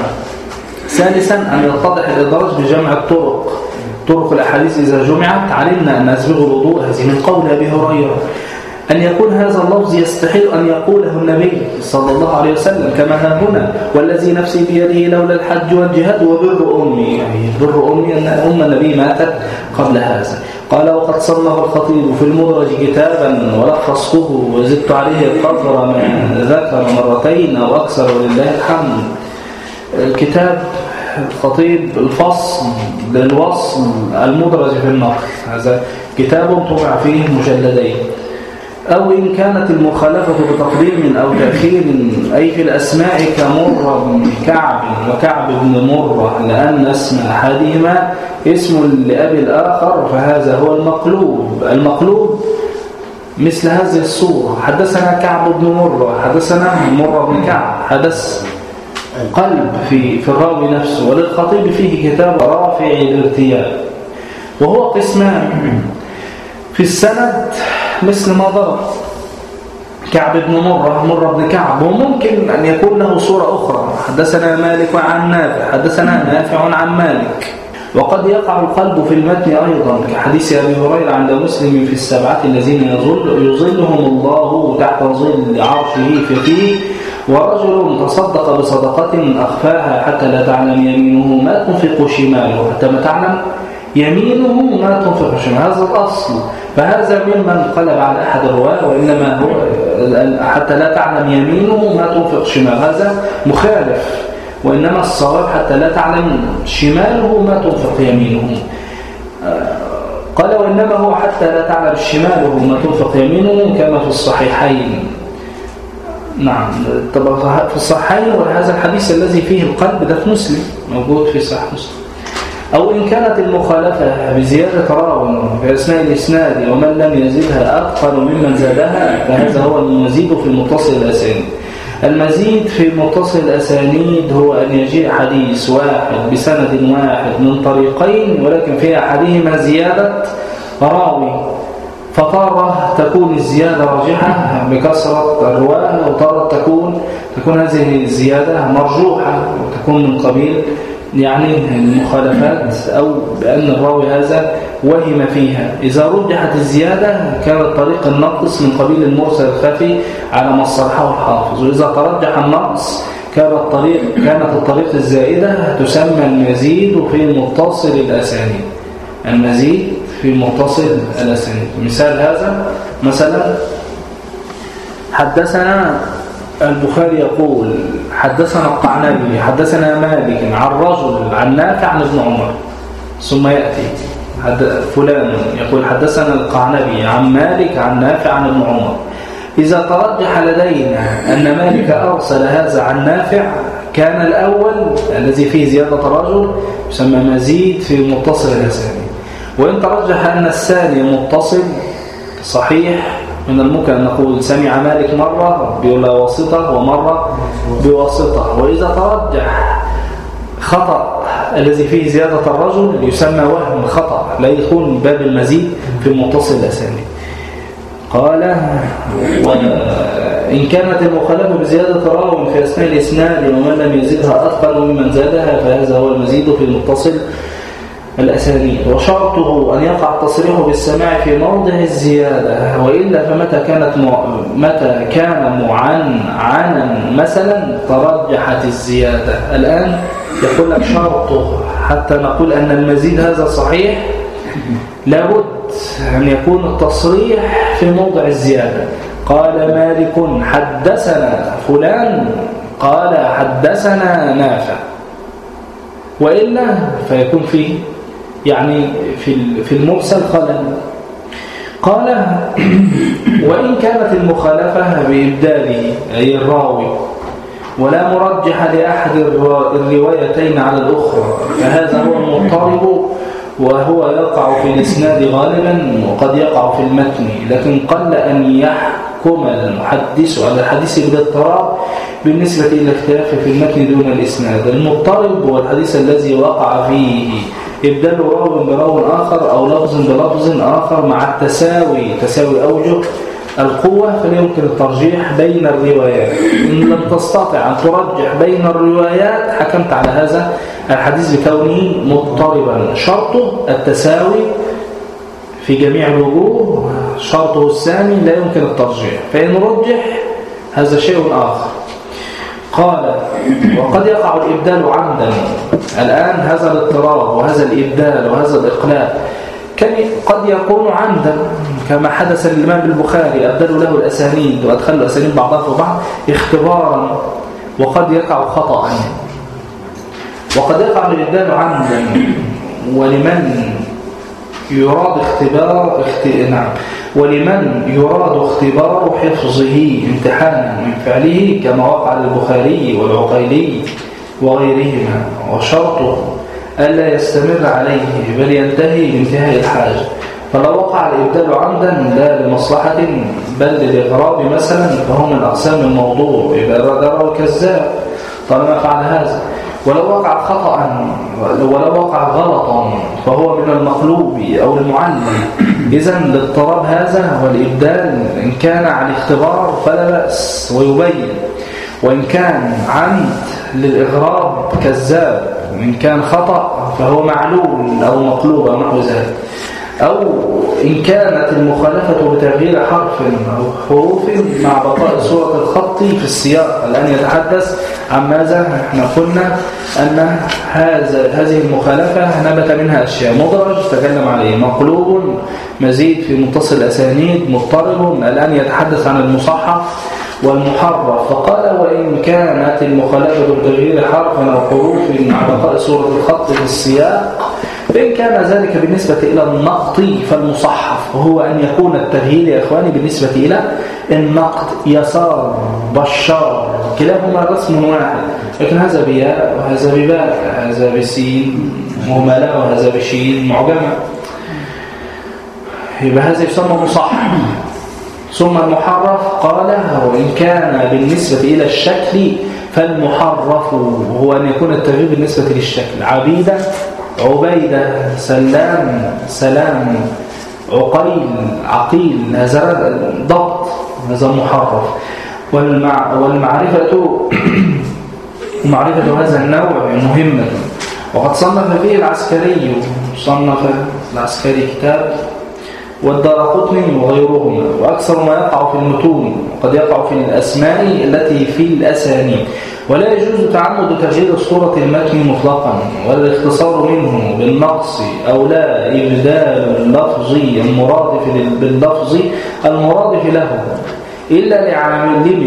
ثالثا أن يتضح الإدراج بجمع الطرق، طرق الأحاديث إذا جمعت علمنا أن أسبغ الوضوء هذه من قول أبي هريرة أن يكون هذا اللفظ يستحيل أن يقوله النبي صلى الله عليه وسلم كما ها هنا والذي نفسي بيده لولا الحج والجهاد وبر أمي، يعني بر أمي أن أم النبي ماتت قبل هذا. قال وقد صنف الخطيب في المدرج كتابا ولخصته وزدت عليه القدر ما ذكر مرتين أو أكثر ولله الحمد. كتاب الخطيب الفصل للوصل المدرج في النقل، هذا كتاب طبع فيه مجلدين. أو إن كانت المخالفة بتقديم أو تأخير أي في الأسماء كمرة بن كعب وكعب بن مرة لأن اسم أحدهما اسم لأبي الآخر فهذا هو المقلوب. المقلوب مثل هذه الصورة: حدثنا كعب بن مرة، حدثنا مرة بن كعب، حدث قلب في في الراوي نفسه. وللخطيب فيه كتاب رافع الارتياب، وهو قسمان: في السند مثل ما ضرب كعب بن مرة مرة بن كعب، وممكن أن يكون له صورة أخرى: حدثنا مالك عن نافع، حدثنا نافع عن مالك. وقد يقع القلب في المتن أيضا كحديث أبي هريرة عند مسلم في السبعة الذين يظل يظلهم الله تحت ظل عرشه فيه ورجل تصدق بصدقة أخفاها حتى لا تعلم يمينه ما تنفق شماله، حتى ما تعلم يمينه ما تنفق شماله، هذا الأصل. فهذا ممن قلب على أحد الرواة، وإنما هو حتى لا تعلم يمينه ما تنفق شماله، هذا مخالف، وإنما الصواب حتى لا تعلم شماله ما تنفق يمينه. قال وإنما هو حتى لا تعلم شماله ما تنفق يمينه كما في الصحيحين. نعم، طبعا في الصحيحين، وهذا الحديث الذي فيه القلب ده في مسلم، موجود في صحيح مسلم. أو إن كانت المخالفة بزيادة راو في أثناء الإسناد ومن لم يزدها أتقن ممن زادها فهذا هو المزيد في المتصل الأسانيد. المزيد في متصل الأسانيد هو أن يجيء حديث واحد بسند واحد من طريقين ولكن في أحدهما زيادة راوي، فتارة تكون الزيادة راجحة بكثرة الرواه، وتارة تكون تكون هذه الزيادة مرجوحة وتكون من قبيل يعني المخالفات أو بأن الراوي هذا وهم فيها. إذا رجحت الزيادة كان الطريق النقص من قبيل المرسل الخفي على ما صرحه الحافظ، وإذا ترجح النقص كان الطريق كانت الطريق الزائدة تسمى المزيد في متصل الأسانيد. المزيد في متصل الأسانيد مثال هذا مثلا: حدثنا البخاري يقول حدثنا القعنبي حدثنا مالك عن رجل عن نافع عن ابن عمر، ثم يأتي فلان يقول حدثنا القعنبي عن مالك عن نافع عن ابن عمر. إذا ترجح لدينا أن مالك أرسل هذا عن نافع كان الأول الذي فيه زيادة رجل يسمى مزيد في متصل الأسانيد. وإن ترجح أن الثاني متصل صحيح من الممكن أن نقول سمع مالك مرة بلا واسطة ومرة بواسطة. وإذا ترجح خطأ الذي فيه زيادة الرجل يسمى وهم خطأ لا يكون باب المزيد في المتصل الأسانيد. قال وإن كانت المخالفة بزيادة راو في أثناء الإسناد ومن لم يزدها أثقل ممن زادها فهذا هو المزيد في المتصل الأسانيد. وشرطه أن يقع التصريح بالسماع في موضع الزيادة، وإلا فمتى كانت م... متى كان معنعنا مثلا ترجحت الزيادة. الآن يقول لك شرطه حتى نقول أن المزيد هذا صحيح لابد أن يكون التصريح في موضع الزيادة. قال مالك حدثنا فلان قال حدثنا نافع، وإلا فيكون فيه يعني في في المرسل خلل. قال وإن كانت المخالفة بإبداله أي الراوي ولا مرجح لأحد الروايتين على الأخرى فهذا هو المضطرب، وهو يقع في الإسناد غالبا وقد يقع في المتن، لكن قل أن يحكم المحدث على الحديث بالاضطراب بالنسبة إلى الاختلاف في المتن دون الإسناد. المضطرب هو الحديث الذي وقع فيه إبدال راو براو آخر أو لفظ بلفظ آخر مع التساوي تساوي أوجه القوة، فلا يمكن الترجيح بين الروايات. إن لم تستطع أن ترجح بين الروايات حكمت على هذا الحديث بكونه مضطربا. شرطه التساوي في جميع الوجوه شرطه الثاني لا يمكن الترجيح، فإن رجح هذا شيء آخر. قال وقد يقع الإبدال عمدا. الآن هذا الاضطراب وهذا الإبدال وهذا الإقلال قد يكون عمدا، كما حدث للإمام البخاري أبدلوا له الأسانيد وأدخلوا الأسانيد بعضها في بعض اختبارا، وقد يقع خطأ. وقد يقع الإبدال عمدا ولمن يراد اختبار اخت... نعم ولمن يراد اختبار حفظه امتحانا من فعله، كما وقع للبخاري والعقيلي وغيرهما، وشرطه ألا يستمر عليه بل ينتهي بانتهاء الحاجة. فلو وقع الإبدال عمدا لا لمصلحة بل للإغراب مثلا فهو من أقسام الموضوع، إذا رأى الكذاب طالما فعل هذا. ولو وقع خطأ ولو وقع غلطا فهو من المقلوب أو المعلم. إذن الاضطراب هذا والإبدال إن كان عن اختبار فلا بأس ويبين، وإن كان عمد للإغراب كذاب، وإن كان خطأ فهو معلول أو مقلوب أو نحو ذلك. أو إن كانت المخالفة بتغيير حرف أو حروف مع بقاء صورة الخط في السياق. الآن يتحدث عن ماذا؟ احنا قلنا أن هذا هذه المخالفة نبت منها أشياء. مدرج تكلم عليه، مقلوب، مزيد في متصل أسانيد، مضطرب. الآن يتحدث عن المصحح والمحرف. فقال وإن كانت المخالفة بتغيير حرف أو حروف مع بقاء صورة الخط في السياق، فإن كان ذلك بالنسبة إلى النقط فالمصحف وهو أن يكون التغيير يا إخواني بالنسبة إلى النقط يسار بشار كلاهما رسم واحد، لكن هذا بياء وهذا بباء، هذا بسين مهملة وهذا بشين معجمة، يبقى هذا يسمى مصحف. ثم المحرف قال وإن كان بالنسبة إلى الشكل فالمحرف هو أن يكون التغيير بالنسبة للشكل. عبيدة عبيدة، سلام سلام، عقيل عقيل، هذا ضبط، هذا محرف. والمع والمعرفة معرفة هذا النوع مهمة. وقد صنف فيه العسكري، صنف العسكري كتاب، والدارقطني وغيرهما. وأكثر ما يقع في المتون وقد يقع في الأسماء التي في الأسانيد. ولا يجوز تعمد تغيير صورة المتن مطلقا ولا الاختصار منه بالنقص أو لا إبدال اللفظ المرادف باللفظ المرادف له إلا لعالم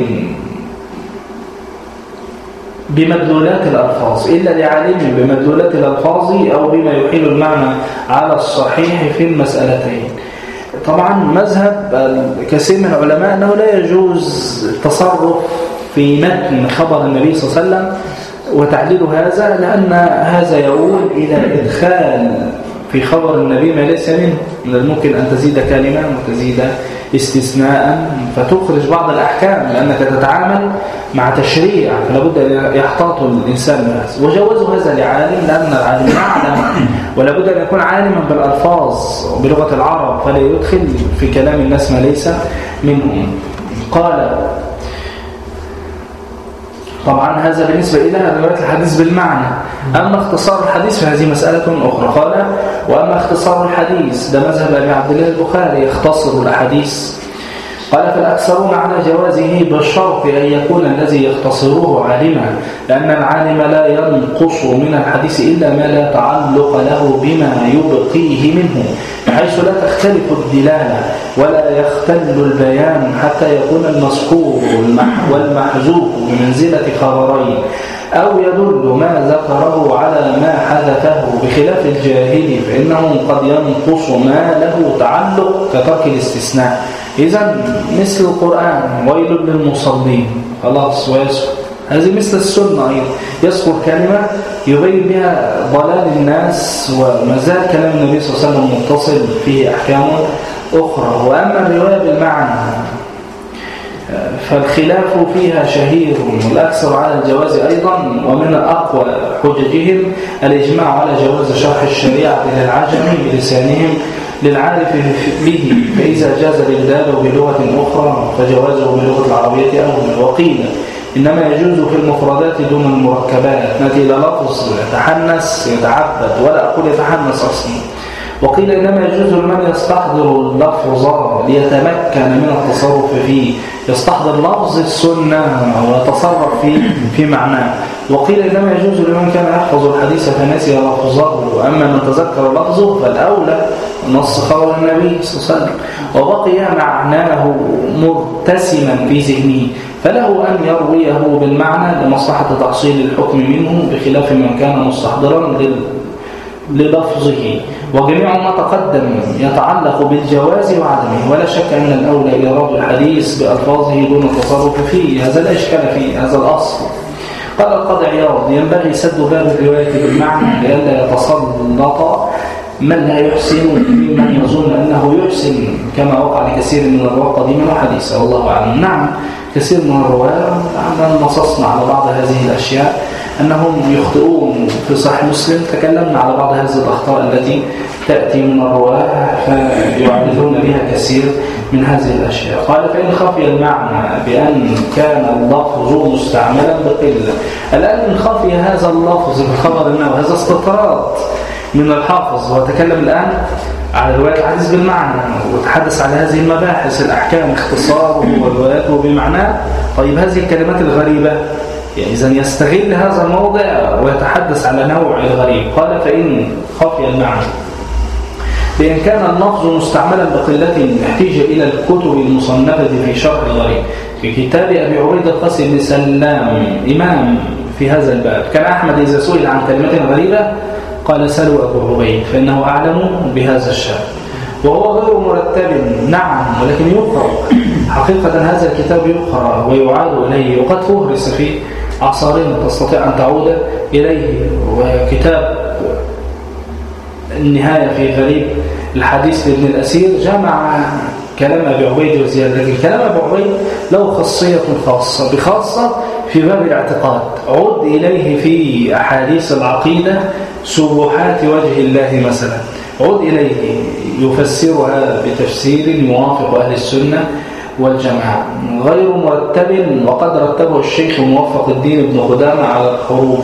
بمدلولات الألفاظ إلا لعالم بمدلولات الألفاظ أو بما يحيل المعنى على الصحيح في المسألتين. طبعا مذهب كثير من العلماء أنه لا يجوز التصرف في متن خبر النبي صلى الله عليه وسلم وتعليل هذا، لأن هذا يؤول إلى إدخال في خبر النبي ما ليس منه. من الممكن أن تزيد كلمة وتزيد استثناء فتخرج بعض الأحكام، لأنك تتعامل مع تشريع، فلا بد أن يحتاط الإنسان من هذا. وجوزوا هذا لعالم لأن العالم يعلم، ولا بد أن يكون عالما بالألفاظ وبلغة العرب، فلا يدخل في كلام الناس ما ليس منهم. قال طبعا هذا بالنسبة إلى رواية الحديث بالمعنى. أما اختصار الحديث فهذه مسألة أخرى. قال وأما اختصار الحديث ده مذهب أبي عبد الله البخاري، يختصر الحديث. قال فالأكثرون على جوازه بالشرط أن يكون الذي يختصره عالما، لأن العالم لا ينقص من الحديث إلا ما لا تعلق له بما يبقيه منه، بحيث لا تختلف الدلالة ولا يختل البيان حتى يكون المذكور والمحذوف بمنزلة خبرين، أو يدل ما ذكره على ما حدثه، بخلاف الجاهل فإنه قد ينقص ما له تعلق كترك الاستثناء. إذن مثل القرآن ويل للمصلين خلاص ويسكت، هذه مثل السنة أيضا، يذكر كلمة يبين بها ضلال الناس ومازال كلام النبي صلى الله عليه وسلم متصل فيه أحكام أخرى. وأما الرواية بالمعنى فالخلاف فيها شهير، والأكثر على الجواز أيضا، ومن أقوى حججهم الإجماع على جواز شرح الشريعة للعجم بلسانهم للعارف به، فإذا جاز الإبدال بلغة أخرى فجوازه باللغة العربية أول. وقيل إنما يجوز في المفردات دون المركبات، نأتي إلى لفظ يتحنس يتعبد، ولا أقول يتحنس أصلا، وقيل إنما يجوز لمن يستحضر اللفظ ليتمكن من التصرف فيه، يستحضر لفظ السنة ويتصرف فيه في معناه. وقيل إنما يجوز لمن كان يحفظ الحديث فنسي لفظه، أما من تذكر لفظه فالأولى نص قول النبي صلى الله عليه وسلم وبقي معناه مرتسما في ذهنه، فله أن يرويه بالمعنى لمصلحة تحصيل الحكم منه، بخلاف من كان مستحضرا للفظه. وجميع ما تقدم يتعلق بالجواز وعدمه، ولا شك أن الأولى إيراد الحديث بألفاظه دون التصرف فيه، هذا لا إشكال فيه، هذا الأصل. قال القاضي عياض: ينبغي سد باب الرواية بالمعنى لئلا يتسلط من لا يحسن ممن يظن أنه يحسن، كما وقع لكثير من الرواة قديما وحديثا، والله أعلم. نعم، كثير من الرواة عندما نصصنا على بعض هذه الأشياء أنهم يخطئون في صحيح مسلم، تكلمنا على بعض هذه الأخطاء التي تأتي من الرواة فيعدلون بها كثير من هذه الأشياء. قال: فإن خفي المعنى بأن كان اللفظ مستعملا بقلة. الآن إن خفي هذا اللفظ بخبر النوى، هذا استطراد من الحافظ، وتكلم الآن على رواية الحديث بالمعنى وتحدث على هذه المباحث، الأحكام، اختصاره ورواياته بمعناه. طيب هذه الكلمات الغريبة، يعني إذن يستغل هذا الموضع ويتحدث على نوع الغريب. قال: فإن خفي المعنى بأن كان اللفظ مستعملا بقلة احتيج إلى الكتب المصنفة في شرح الغريب. في كتاب أبي عبيد القاسم بن سلام إمام في هذا الباب، كان أحمد إذا سئل عن كلمة غريبة قال: سلوا أبو عبيد فإنه أعلم بهذا الشأن. وهو غير مرتب، نعم، ولكن يقرأ حقيقة. هذا الكتاب يقرأ ويعاد إليه، وقد فهرس في عصرين تستطيع أن تعود إليه. وكتاب النهاية في غريب الحديث لابن الأسير جمع كلام أبي عبيد وزيادة، لكن كلام أبي عبيد له خاصية خاصة بخاصة في باب الاعتقاد. عد إليه في أحاديث العقيدة، سبحات وجه الله مثلا، عد إليه يفسرها بتفسير يوافق أهل السنة والجماعة، غير مرتب. وقد رتبه الشيخ موفق الدين ابن قدامة على الحروف،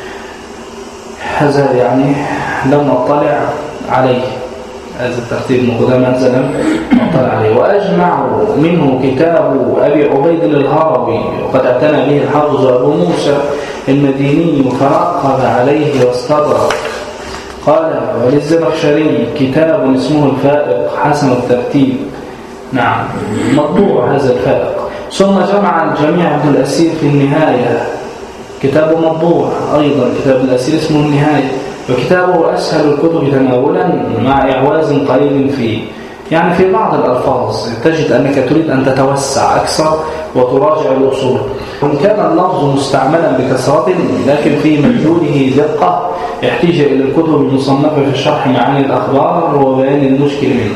هذا يعني لم نطلع عليه، هذا الترتيب ابن قدامة هذا لم نطلع عليه. وأجمع منه كتاب أبي عبيد الهروي، وقد اعتنى به الحافظ أبو موسى المديني فرقب عليه واستدرك. قال: وللزمخشري كتاب اسمه الفائق حسن الترتيب، نعم، مطبوع هذا الفائق. ثم جمع الجميع ابن الأسير في النهاية، كتاب مطبوع أيضا، كتاب الأسير اسمه النهاية، وكتابه أسهل الكتب تناولا مع إعواز قليل فيه. يعني في بعض الألفاظ تجد أنك تريد أن تتوسع أكثر وتراجع الأصول، وإن كان اللفظ مستعملا بكثرة لكن في مدلوله دقة يحتاج إلى الكتب المصنفة في شرح معاني الأخبار وبيان المشكل منه.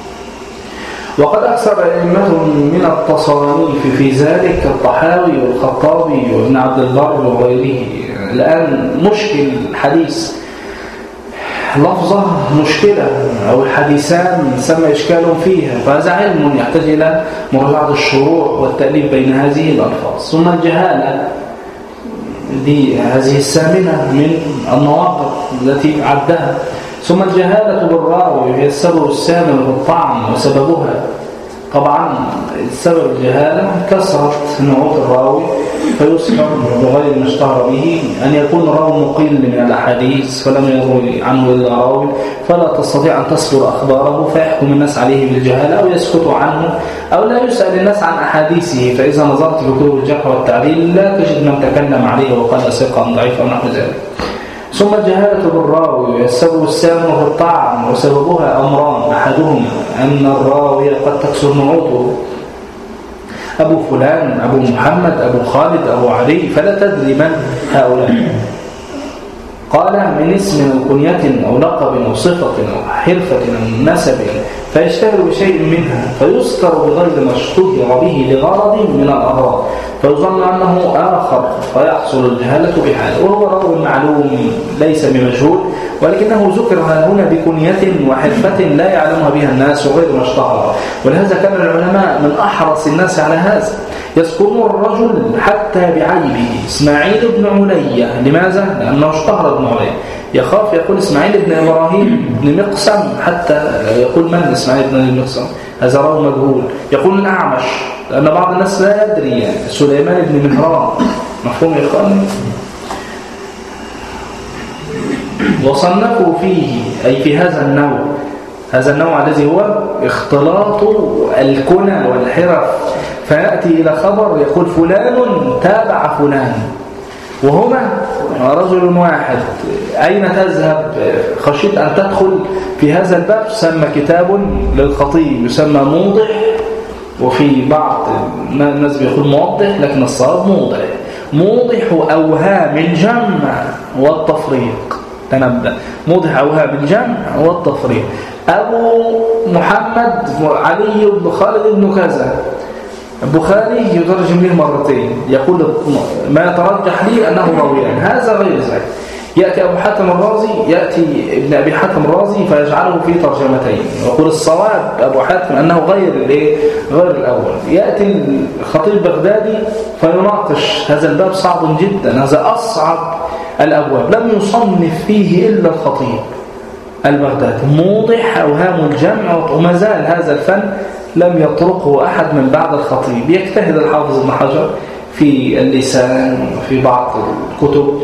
وقد أكثر أئمتهم من التصانيف في ذلك الطحاوي والخطابي وابن عبد البر وغيره. الآن مشكل الحديث لفظة مشكلة أو الحديثان سمى إشكال فيها، فهذا علم يحتاج إلى مراجعة الشروح والتأليف بين هذه الألفاظ. ثم الجهالة دي هذه الثامنة من النواقض التي عدها. ثم الجهالة بالراوي هي السبب الثامن بالطعن وسببها. طبعا السبب الجهالة كثرة نعوت الراوي فيذكر بغير ما اشتهر به، أن يكون الراوي مقل من الأحاديث فلم يروي عنه إلا راوي، فلا تستطيع أن تصبر أخباره فيحكم الناس عليه بالجهالة أو يسكت عنه أو لا يسأل الناس عن أحاديثه. فإذا نظرت في كتب الجرح والتعديل لا تجد من تكلم عليه وقال ثقة ضعيف أو نحو ذلك. ثم الجهالة بالراوي السبب الثامن في الطعن، وسببها أمران: أحدهما أن الراوي قد تكسر نعوته، أبو فلان، أبو محمد، أبو خالد، أبو علي، فلا تدري من هؤلاء. قال: من اسم أو كنية أو لقب أو صفة أو حرفة أو نسب، فيشتهر بشيء منها فيذكر بغير ما اشتهر به لغرض من الأغراض فيظن أنه آخر فيحصل الجهالة بحاله، وهو راوي معلوم ليس بمجهول ولكنه ذكر هنا بكنية وحرفة لا يعلمها بها الناس وغير ما اشتهر. ولهذا كان العلماء من أحرص الناس على هذا، يذكرون الرجل حتى بعيبه. إسماعيل بن علية، لماذا؟ لأنه اشتهر ابن علية. يخاف يقول إسماعيل بن إبراهيم بن مقسم حتى يقول من إسماعيل بن مقسم، هذا راوي مجهول. يقول الأعمش لأن بعض الناس لا يدري، يعني سليمان بن مهران. مفهوم يا إخواني؟ وصنفوا فيه أي في هذا النوع، هذا النوع الذي هو اختلاط الكنى والحرف، فيأتي إلى خبر يقول فلان تابع فلان وهما رجل واحد. أين تذهب؟ خشيت أن تدخل في هذا الباب، يسمى كتاب للخطيب يسمى موضح، وفي بعض الناس بيقول موضح لكن الصواب موضح. موضح أوهام الجمع والتفريق. تنبأ، موضح أوهام الجمع والتفريق. أبو محمد علي بن خالد بن كذا، البخاري يترجم له مرتين، يقول ما يترجح لي أنه راويان، هذا غير ذلك. يأتي أبو حاتم الرازي، يأتي ابن أبي حاتم الرازي فيجعله في ترجمتين، ويقول الصواب أبو حاتم أنه غير الإيه؟ غير الأول. يأتي الخطيب البغدادي فيناقش هذا الباب صعب جدا، هذا أصعب الأبواب، لم يصنف فيه إلا الخطيب البغدادي، موضح أوهام الجمع، وما زال هذا الفن لم يطرقه أحد من بعد الخطيب. يجتهد الحافظ ابن حجر في اللسان وفي بعض الكتب،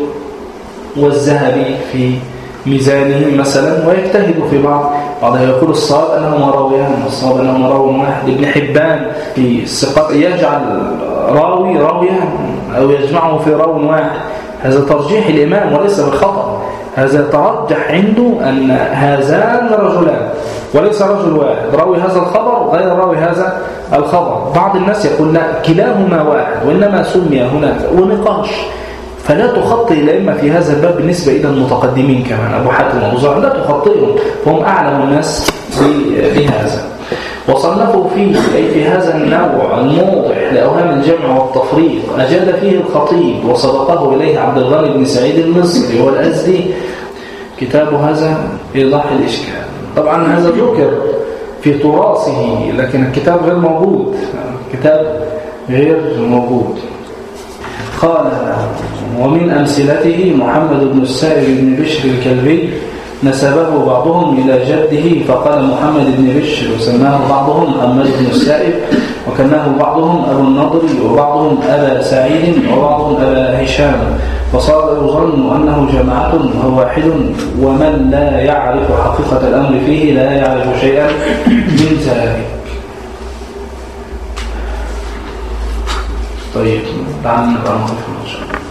والذهبي في ميزانه مثلا، ويجتهد في بعض بعضها. يقول الصواب أنهما راويان، الصواب أنهما راوي واحد. ابن حبان في الثقات يجعل راوي راويان أو يجمعه في راوي واحد، هذا ترجيح الإمام وليس بالخطأ، هذا ترجح عنده أن هذان رجلان وليس رجل واحد، راوي هذا الخبر غير راوي هذا الخبر. بعض الناس يقول لا كلاهما واحد وإنما سمي هناك، ونقاش. فلا تخطئ الأئمة في هذا الباب بالنسبة إلى المتقدمين كمان، أبو حاتم وأبو زرع لا تخطئهم، فهم أعلم الناس بهذا. وصنفوا فيه أي في هذا النوع الموضح لأوهام الجمع والتفريق، أجاد فيه الخطيب وسبقه إليه عبد الغني بن سعيد المصري والأزدي كتاب هذا إيضاح الإشكال. طبعا هذا ذكر في تراثه لكن الكتاب غير موجود، الكتاب غير موجود. قال ومن أمثلته محمد بن السائب بن بشر الكلبي، نسبه بعضهم إلى جده فقال محمد بن بشر، وسماه بعضهم محمد بن السائب، وكناه بعضهم أبو النضر، وبعضهم أبا سعيد، وبعضهم أبا هشام، فصار يظن أنه جماعة وهو واحد، ومن لا يعرف حقيقة الأمر فيه لا يعرف شيئا من ذلك. طيب تعالوا نقرأ.